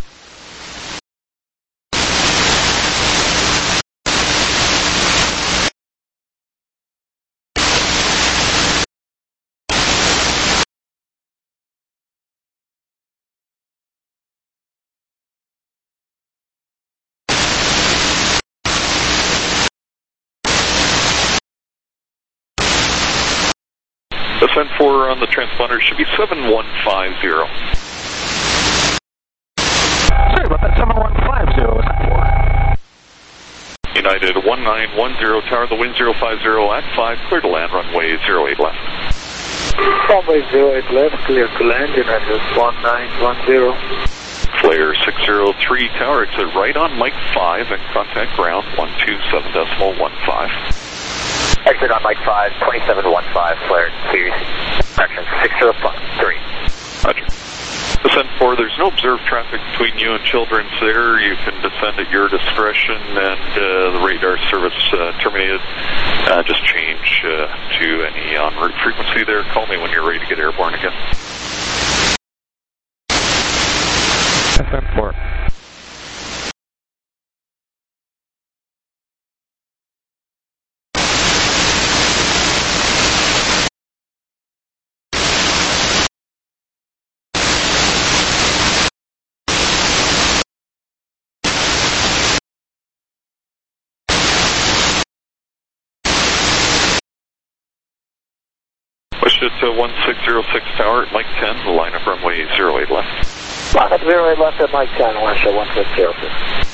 Ascent 4 on the transponder should be 7150. Sorry about that, 7150, Ascent 4. United 1910 tower, the wind 050 at 5, clear to land, runway 08 left. Runway 08 left, clear to land, United 1910. Flare 603 tower, exit right on Mike 5 and contact ground 127.15. Exit on Mike 5, 2715, flare 2, direction 603. Roger. Descent 4, there's no observed traffic between you and Children's there. You can descend at your discretion, and the radar service terminated. Just change to any en route frequency there. Call me when you're ready to get airborne again. Ascent 4. Push it to 1606 tower at Mike 10, the line up runway 08 left. Line up 08 left at Mike 10, wind chill 1606.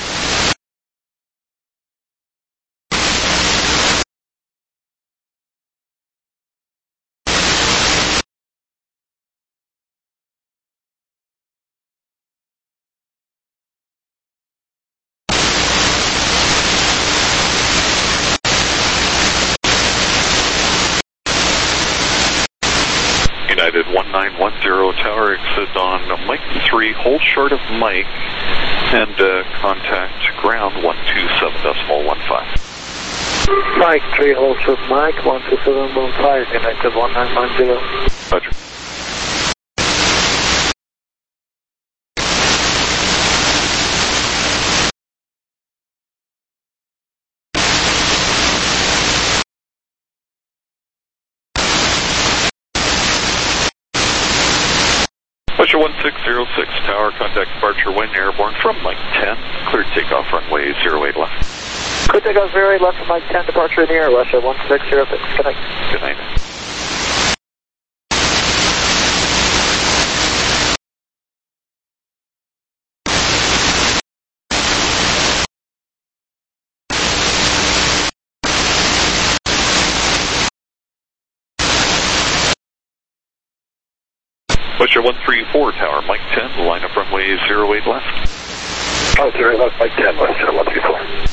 United 1910 tower, exit on Mike 3, hold short of Mike, and contact ground 127.15. Mike 3, hold short Mike, 127.15, United 1910. Roger. Pusher 1606 tower, contact departure when airborne from Mike 10, cleared takeoff runway 08 left. Clear takeoff 08 left from Mike 10, departure in the air, Russia 1606, good night. Good night. Pusher 134 tower, Mike 10, line up runway 08 left. 08 left, Mike 10, West 134.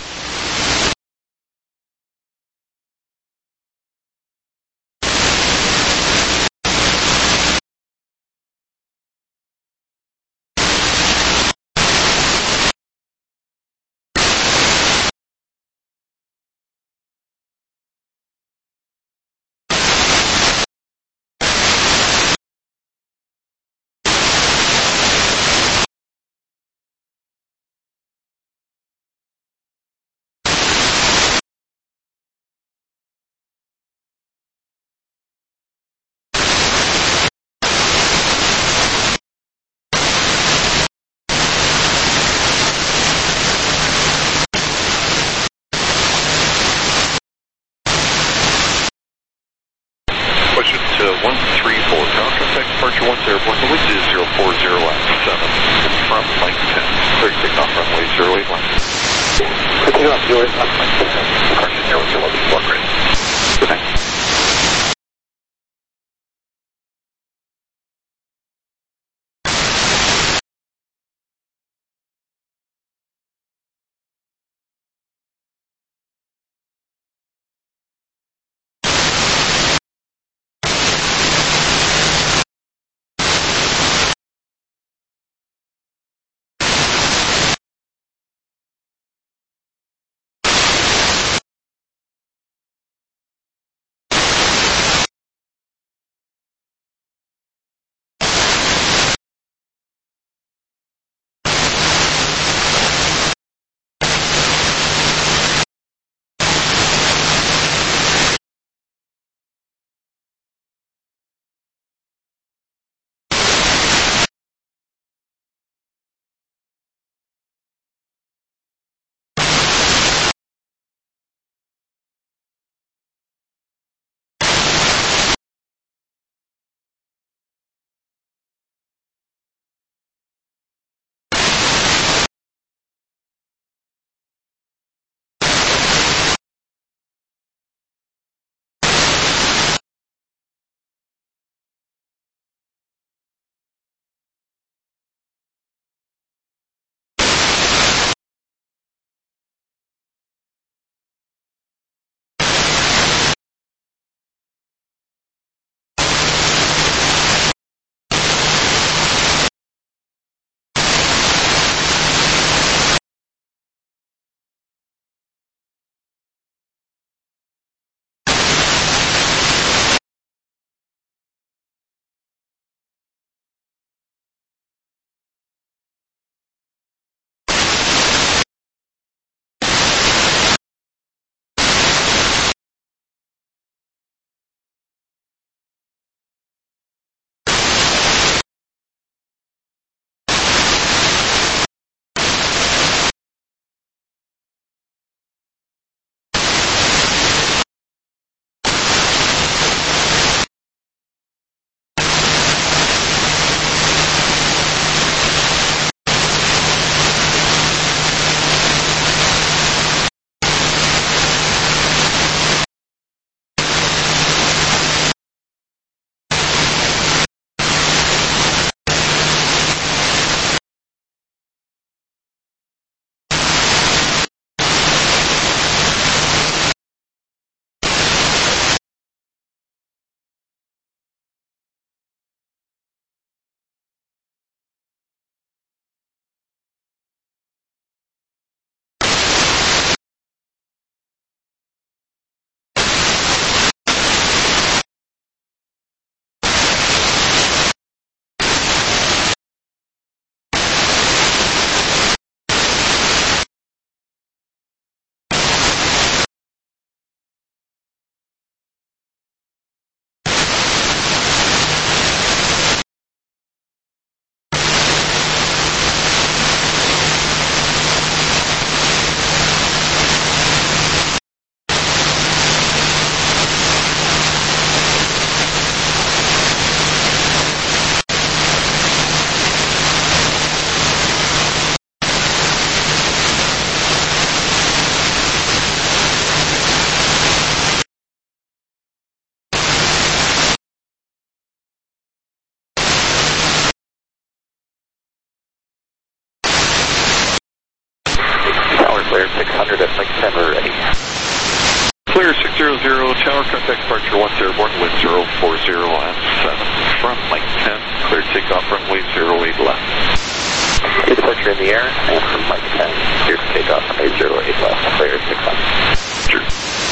Clear 600 at Mike 10, we're ready. Clear 600, tower contact departure 1 airborne, wind 040 at 7 from Mike 10, clear takeoff runway 08 left. Departure in the air, and from Mike 10, clear to takeoff runway 08 left, clear 600. Sure.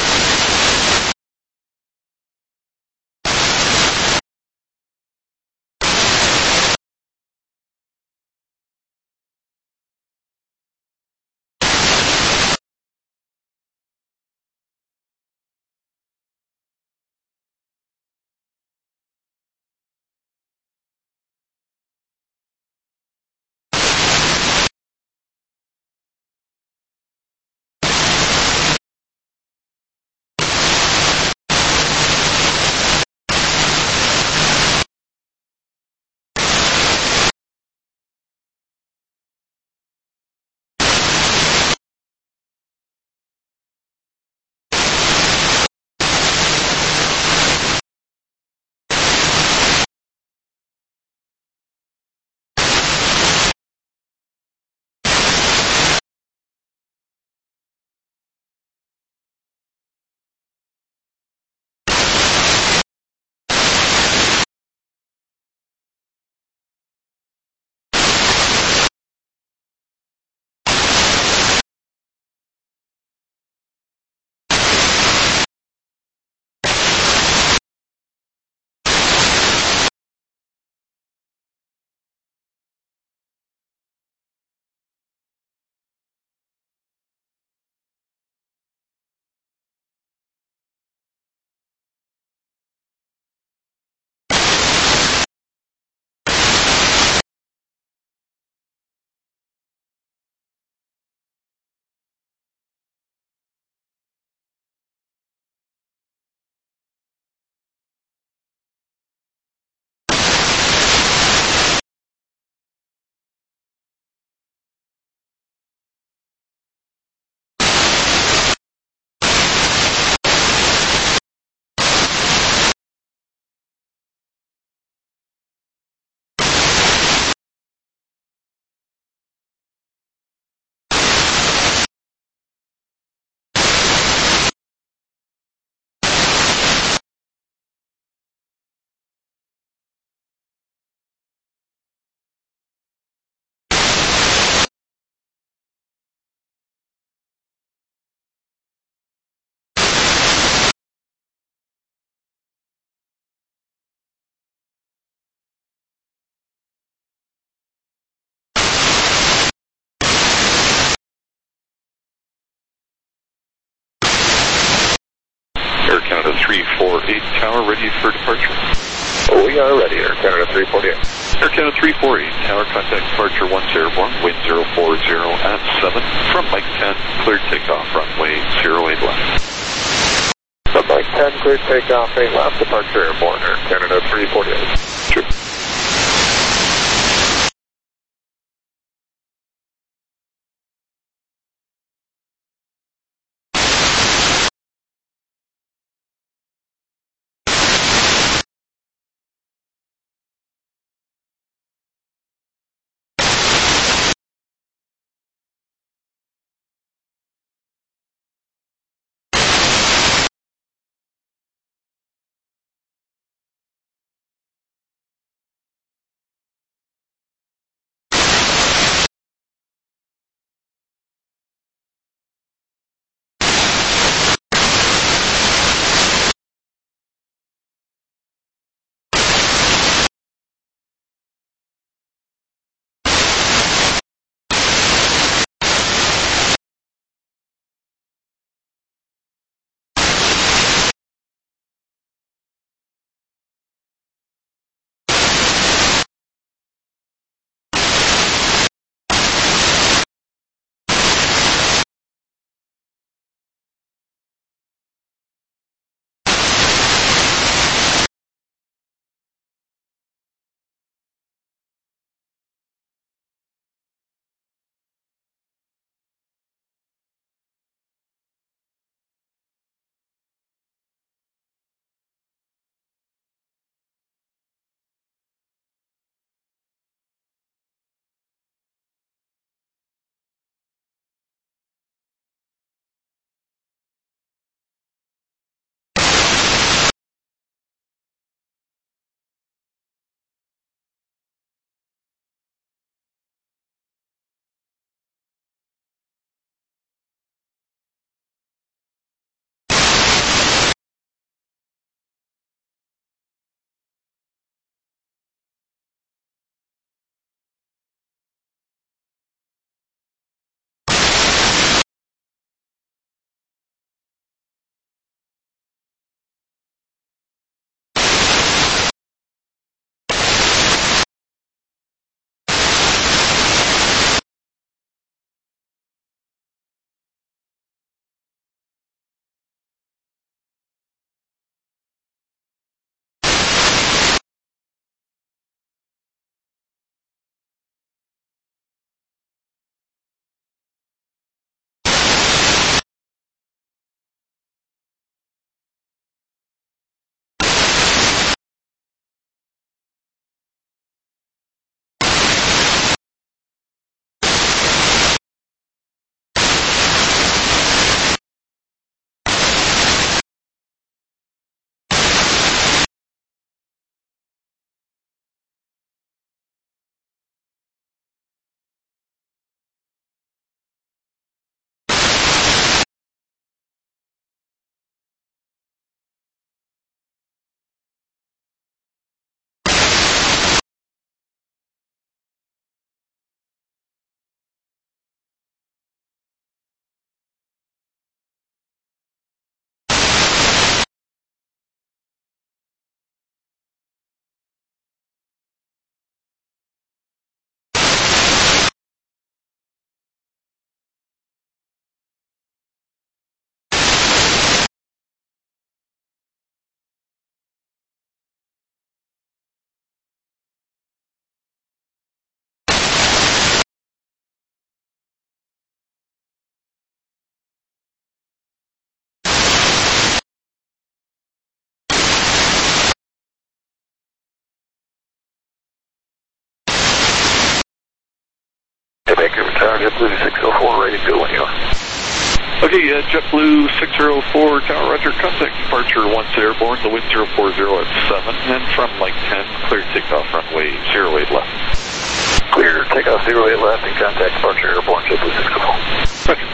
Air Canada 348, tower ready for departure. We are ready, Air Canada 348. Air Canada 348, tower contact departure 1 airborne, wind 040 at 7 from Mike 10, cleared takeoff runway 08 left. Mike 10, cleared takeoff 8 left, departure airborne, Air Canada 348. Sure. JetBlue 604, ready to go when you are. Okay, JetBlue 604, Tower Roger, contact departure once airborne, the wind 040 at 7, and from Mike 10, clear takeoff runway 08 left. Clear takeoff 08 left and contact departure airborne, JetBlue 604. Roger.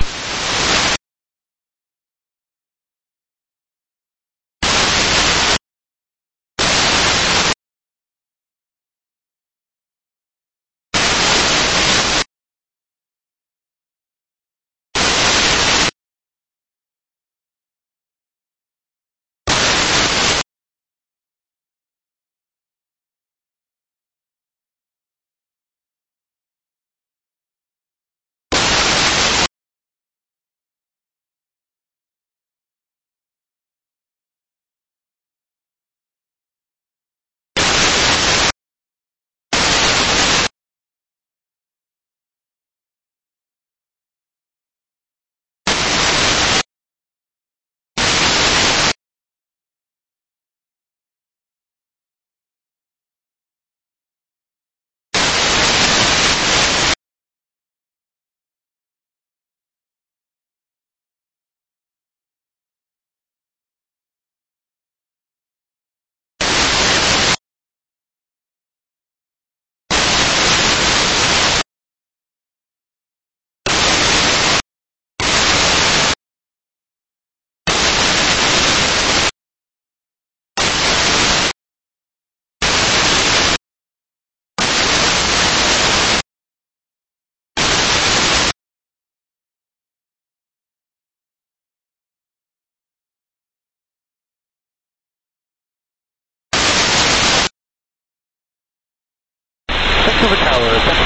Vancouver Tower, ascent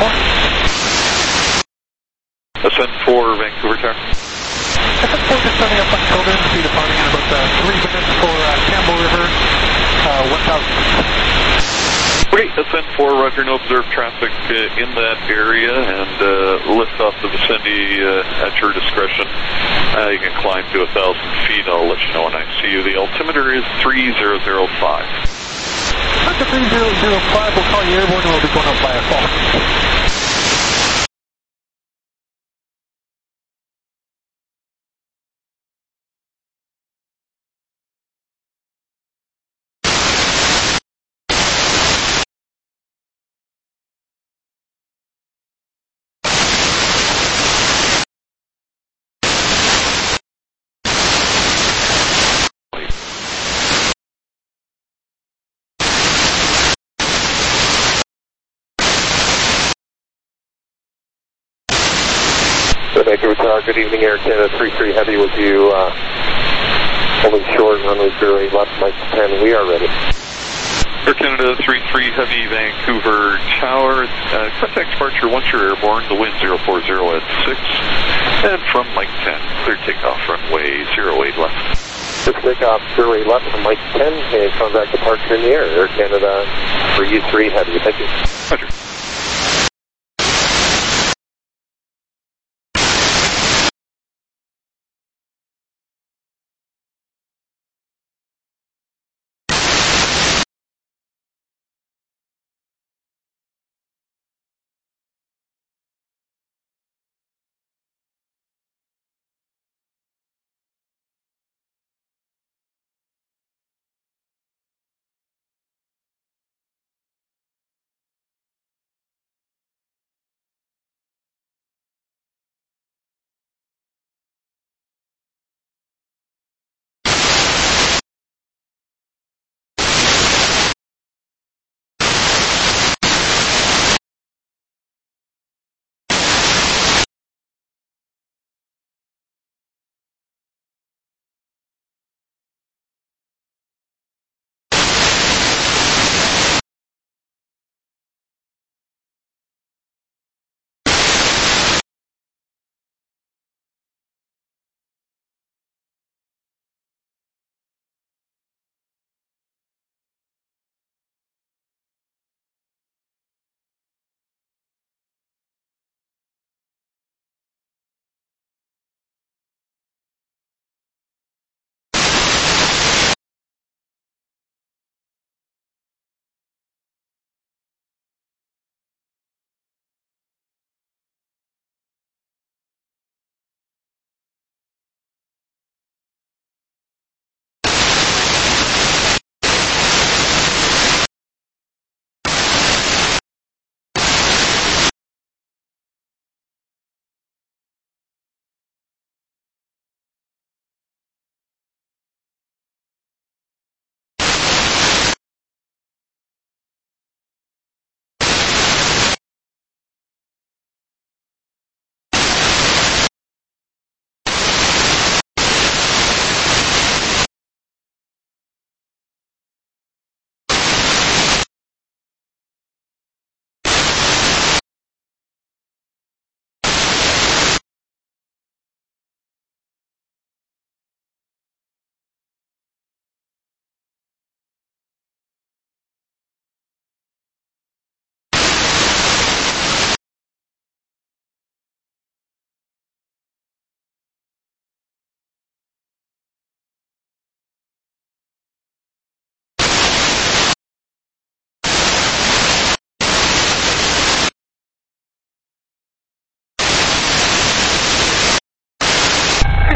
4. Ascent 4, Vancouver Tower. Ascent 4 just starting up on Children, be departing in about 3 minutes for Campbell River, 1000. Great, Ascent 4, Roger, no observed traffic in that area, and lift off the vicinity at your discretion. You can climb to 1,000 feet, I'll let you know when I see you. The altimeter is 3005. After 3005, we'll call you airborne and we'll be going up by a fall. Vancouver Tower, good evening, Air Canada 33 Heavy with you, holding short, runway 08 left, Mike 10, we are ready. Air Canada 33 Heavy, Vancouver Tower, contact departure once you're airborne, the wind 040 at 6, and from Mike 10, clear takeoff runway 08 left. Clear takeoff 08 left from Mike 10, and contact departure in the air, Air Canada 33 Heavy, thank you. Roger.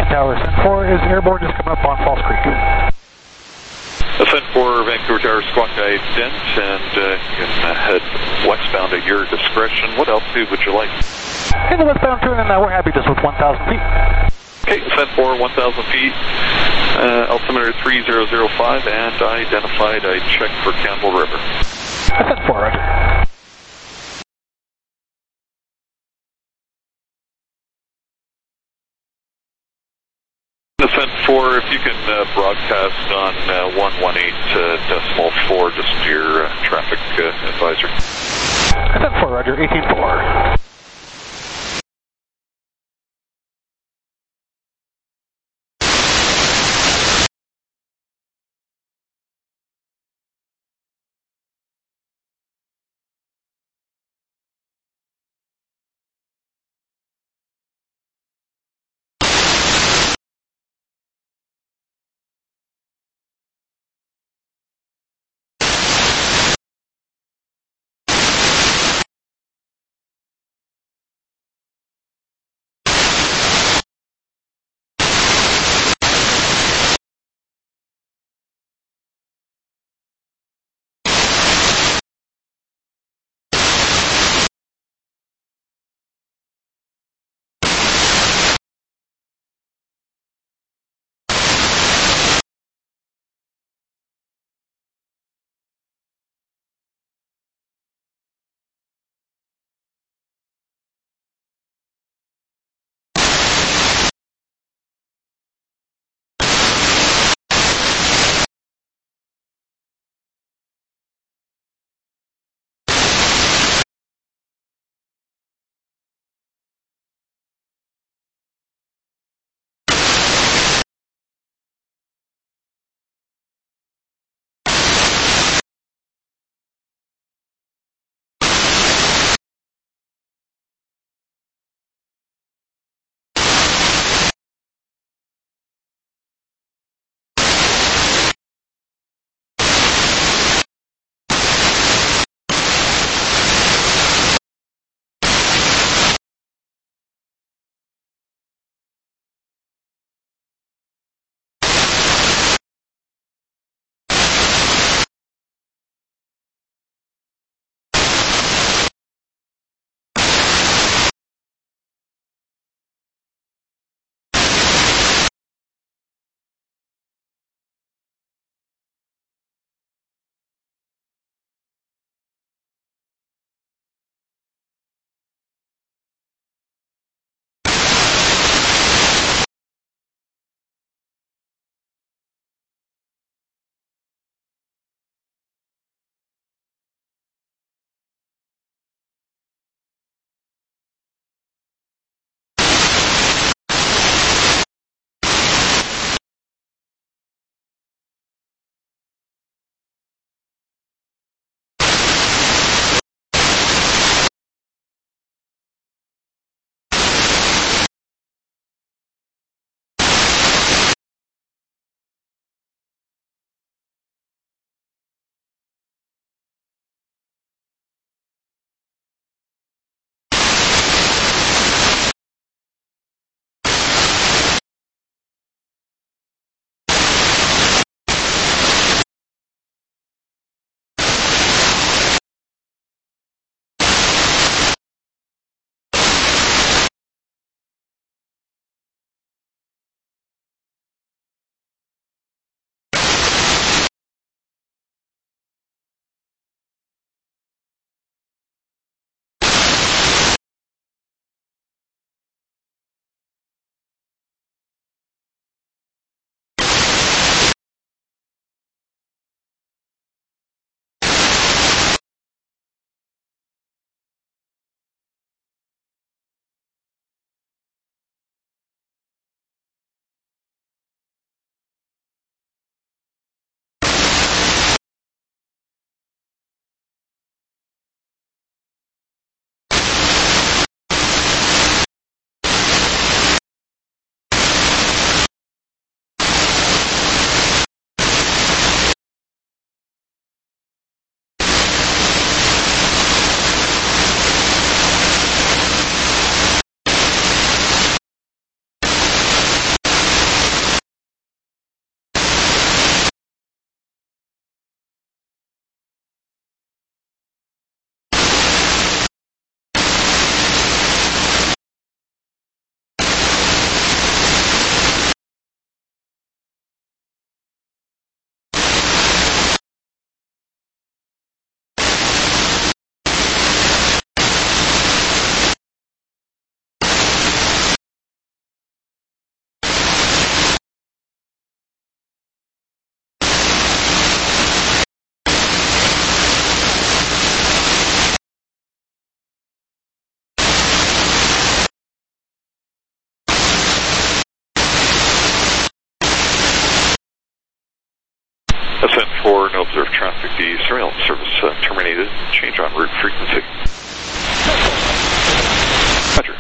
Tower, Ascent 4 is airborne, just coming up on False Creek. Ascent 4, Vancouver Tower, squawk guide Dent, and you can head westbound at your discretion. What altitude would you like? In the westbound turn, and we're happy just with 1,000 feet. Okay, Ascent 4, 1,000 feet, altimeter 3005, and identified. I checked for Campbell River. Ascent 4, roger. Ascent 4, if you can broadcast on 118.4, just your traffic advisor. Ascent 4, roger, 18-4. 4, no observed traffic. The surveillance service terminated. Change en route frequency. Roger.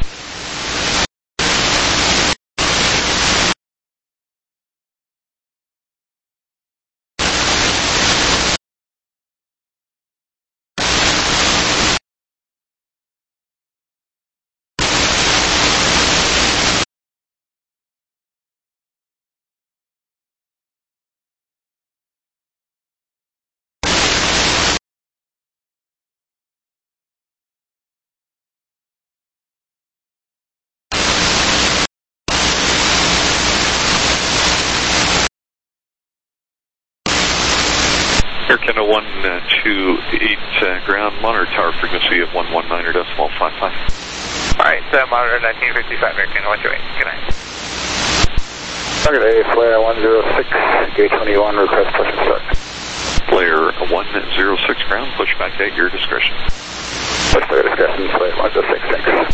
Air Canada 128 ground, monitor tower frequency of 119.55. Alright, monitor 1955, Air Canada 128. Good night. Target A, flare 106, gate 21, request push and start. Flare 106 ground, push back at your discretion. Push to your discretion, flare 106, thanks.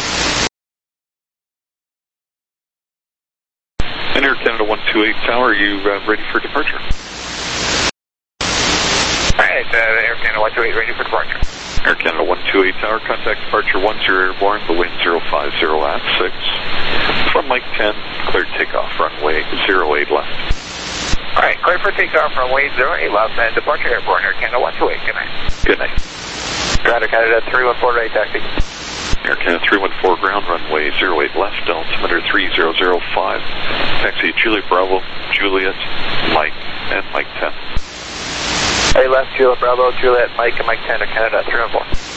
And Air Canada 128 tower, are you ready for departure? Alright, Air Canada 128 ready for departure. Air Canada 128 tower, contact departure 10 airborne, the wind 050 at 6. From Mike 10, cleared takeoff, runway 08 left. Alright, clear for takeoff, runway 08 left, and departure airborne, Air Canada 128. Good night. Good night. Ground Air Canada 314 right taxi. Air Canada 314 ground, runway 08 left, altimeter 3005. Taxi Juliet Bravo, Juliet, Mike, and Mike 10. Hey, left, Juliet Bravo, Juliet, Mike, and Mike 10 to Canada 314.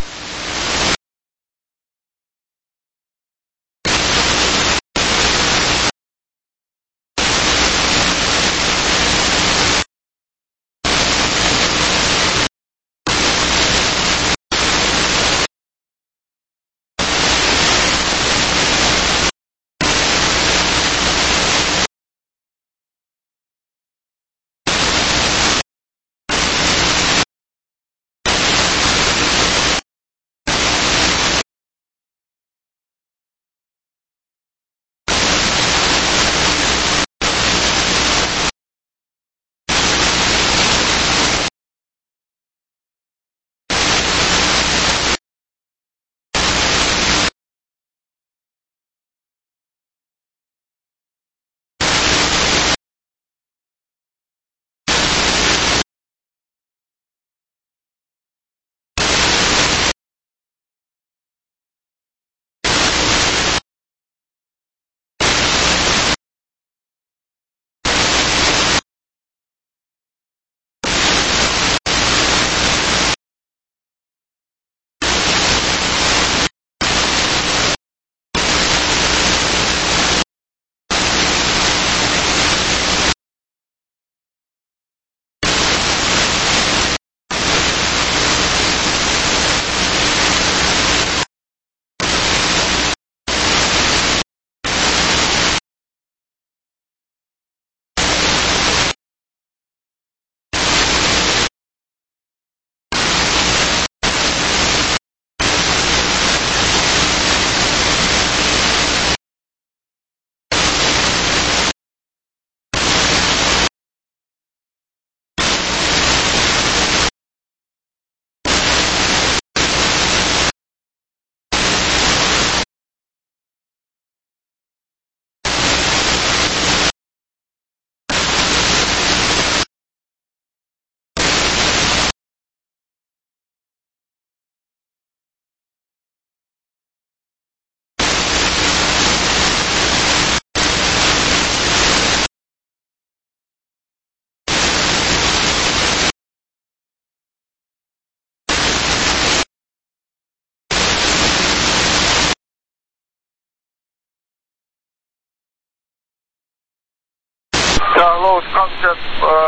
Lowest concept,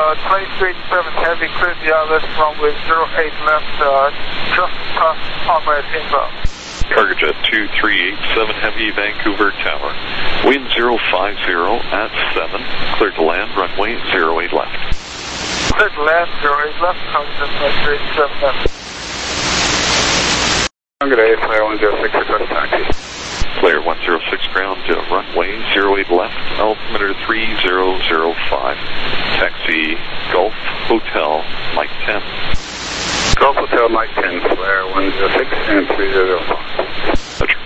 2387 Heavy, clear the outlet runway 08 left, just past Palmer inbound. Cargo Jet 2387 Heavy, Vancouver Tower. Wind 050 at 7. Cleared to land, runway 08 left. Cleared to land, 08 left, concept 2387 left. Good day, flare 106, request taxi. Clear 106 ground, runway 08 left, altimeter 3005. Taxi Golf Hotel, Mike 10. Golf Hotel, Mike 10, Flair 106 and 3005. Roger.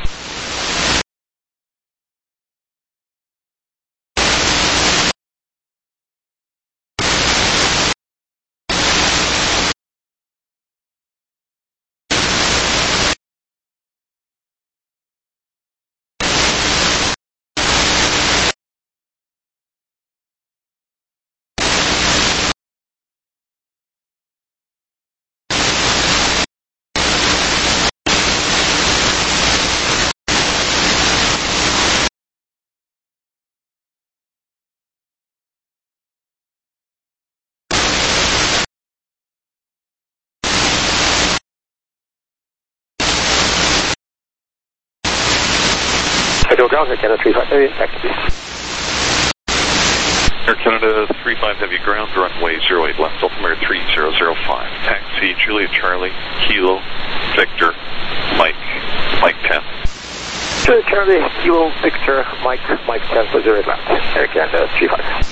Federal ground, Air Canada 35 Heavy, back to base. Air Canada 35 Heavy ground, runway 08 left, altimeter 3005. Taxi Julia Charlie, Kilo, Victor, Mike 10. Julia Charlie, Kilo, Victor, Mike 10 for 08 left, Air Canada 35.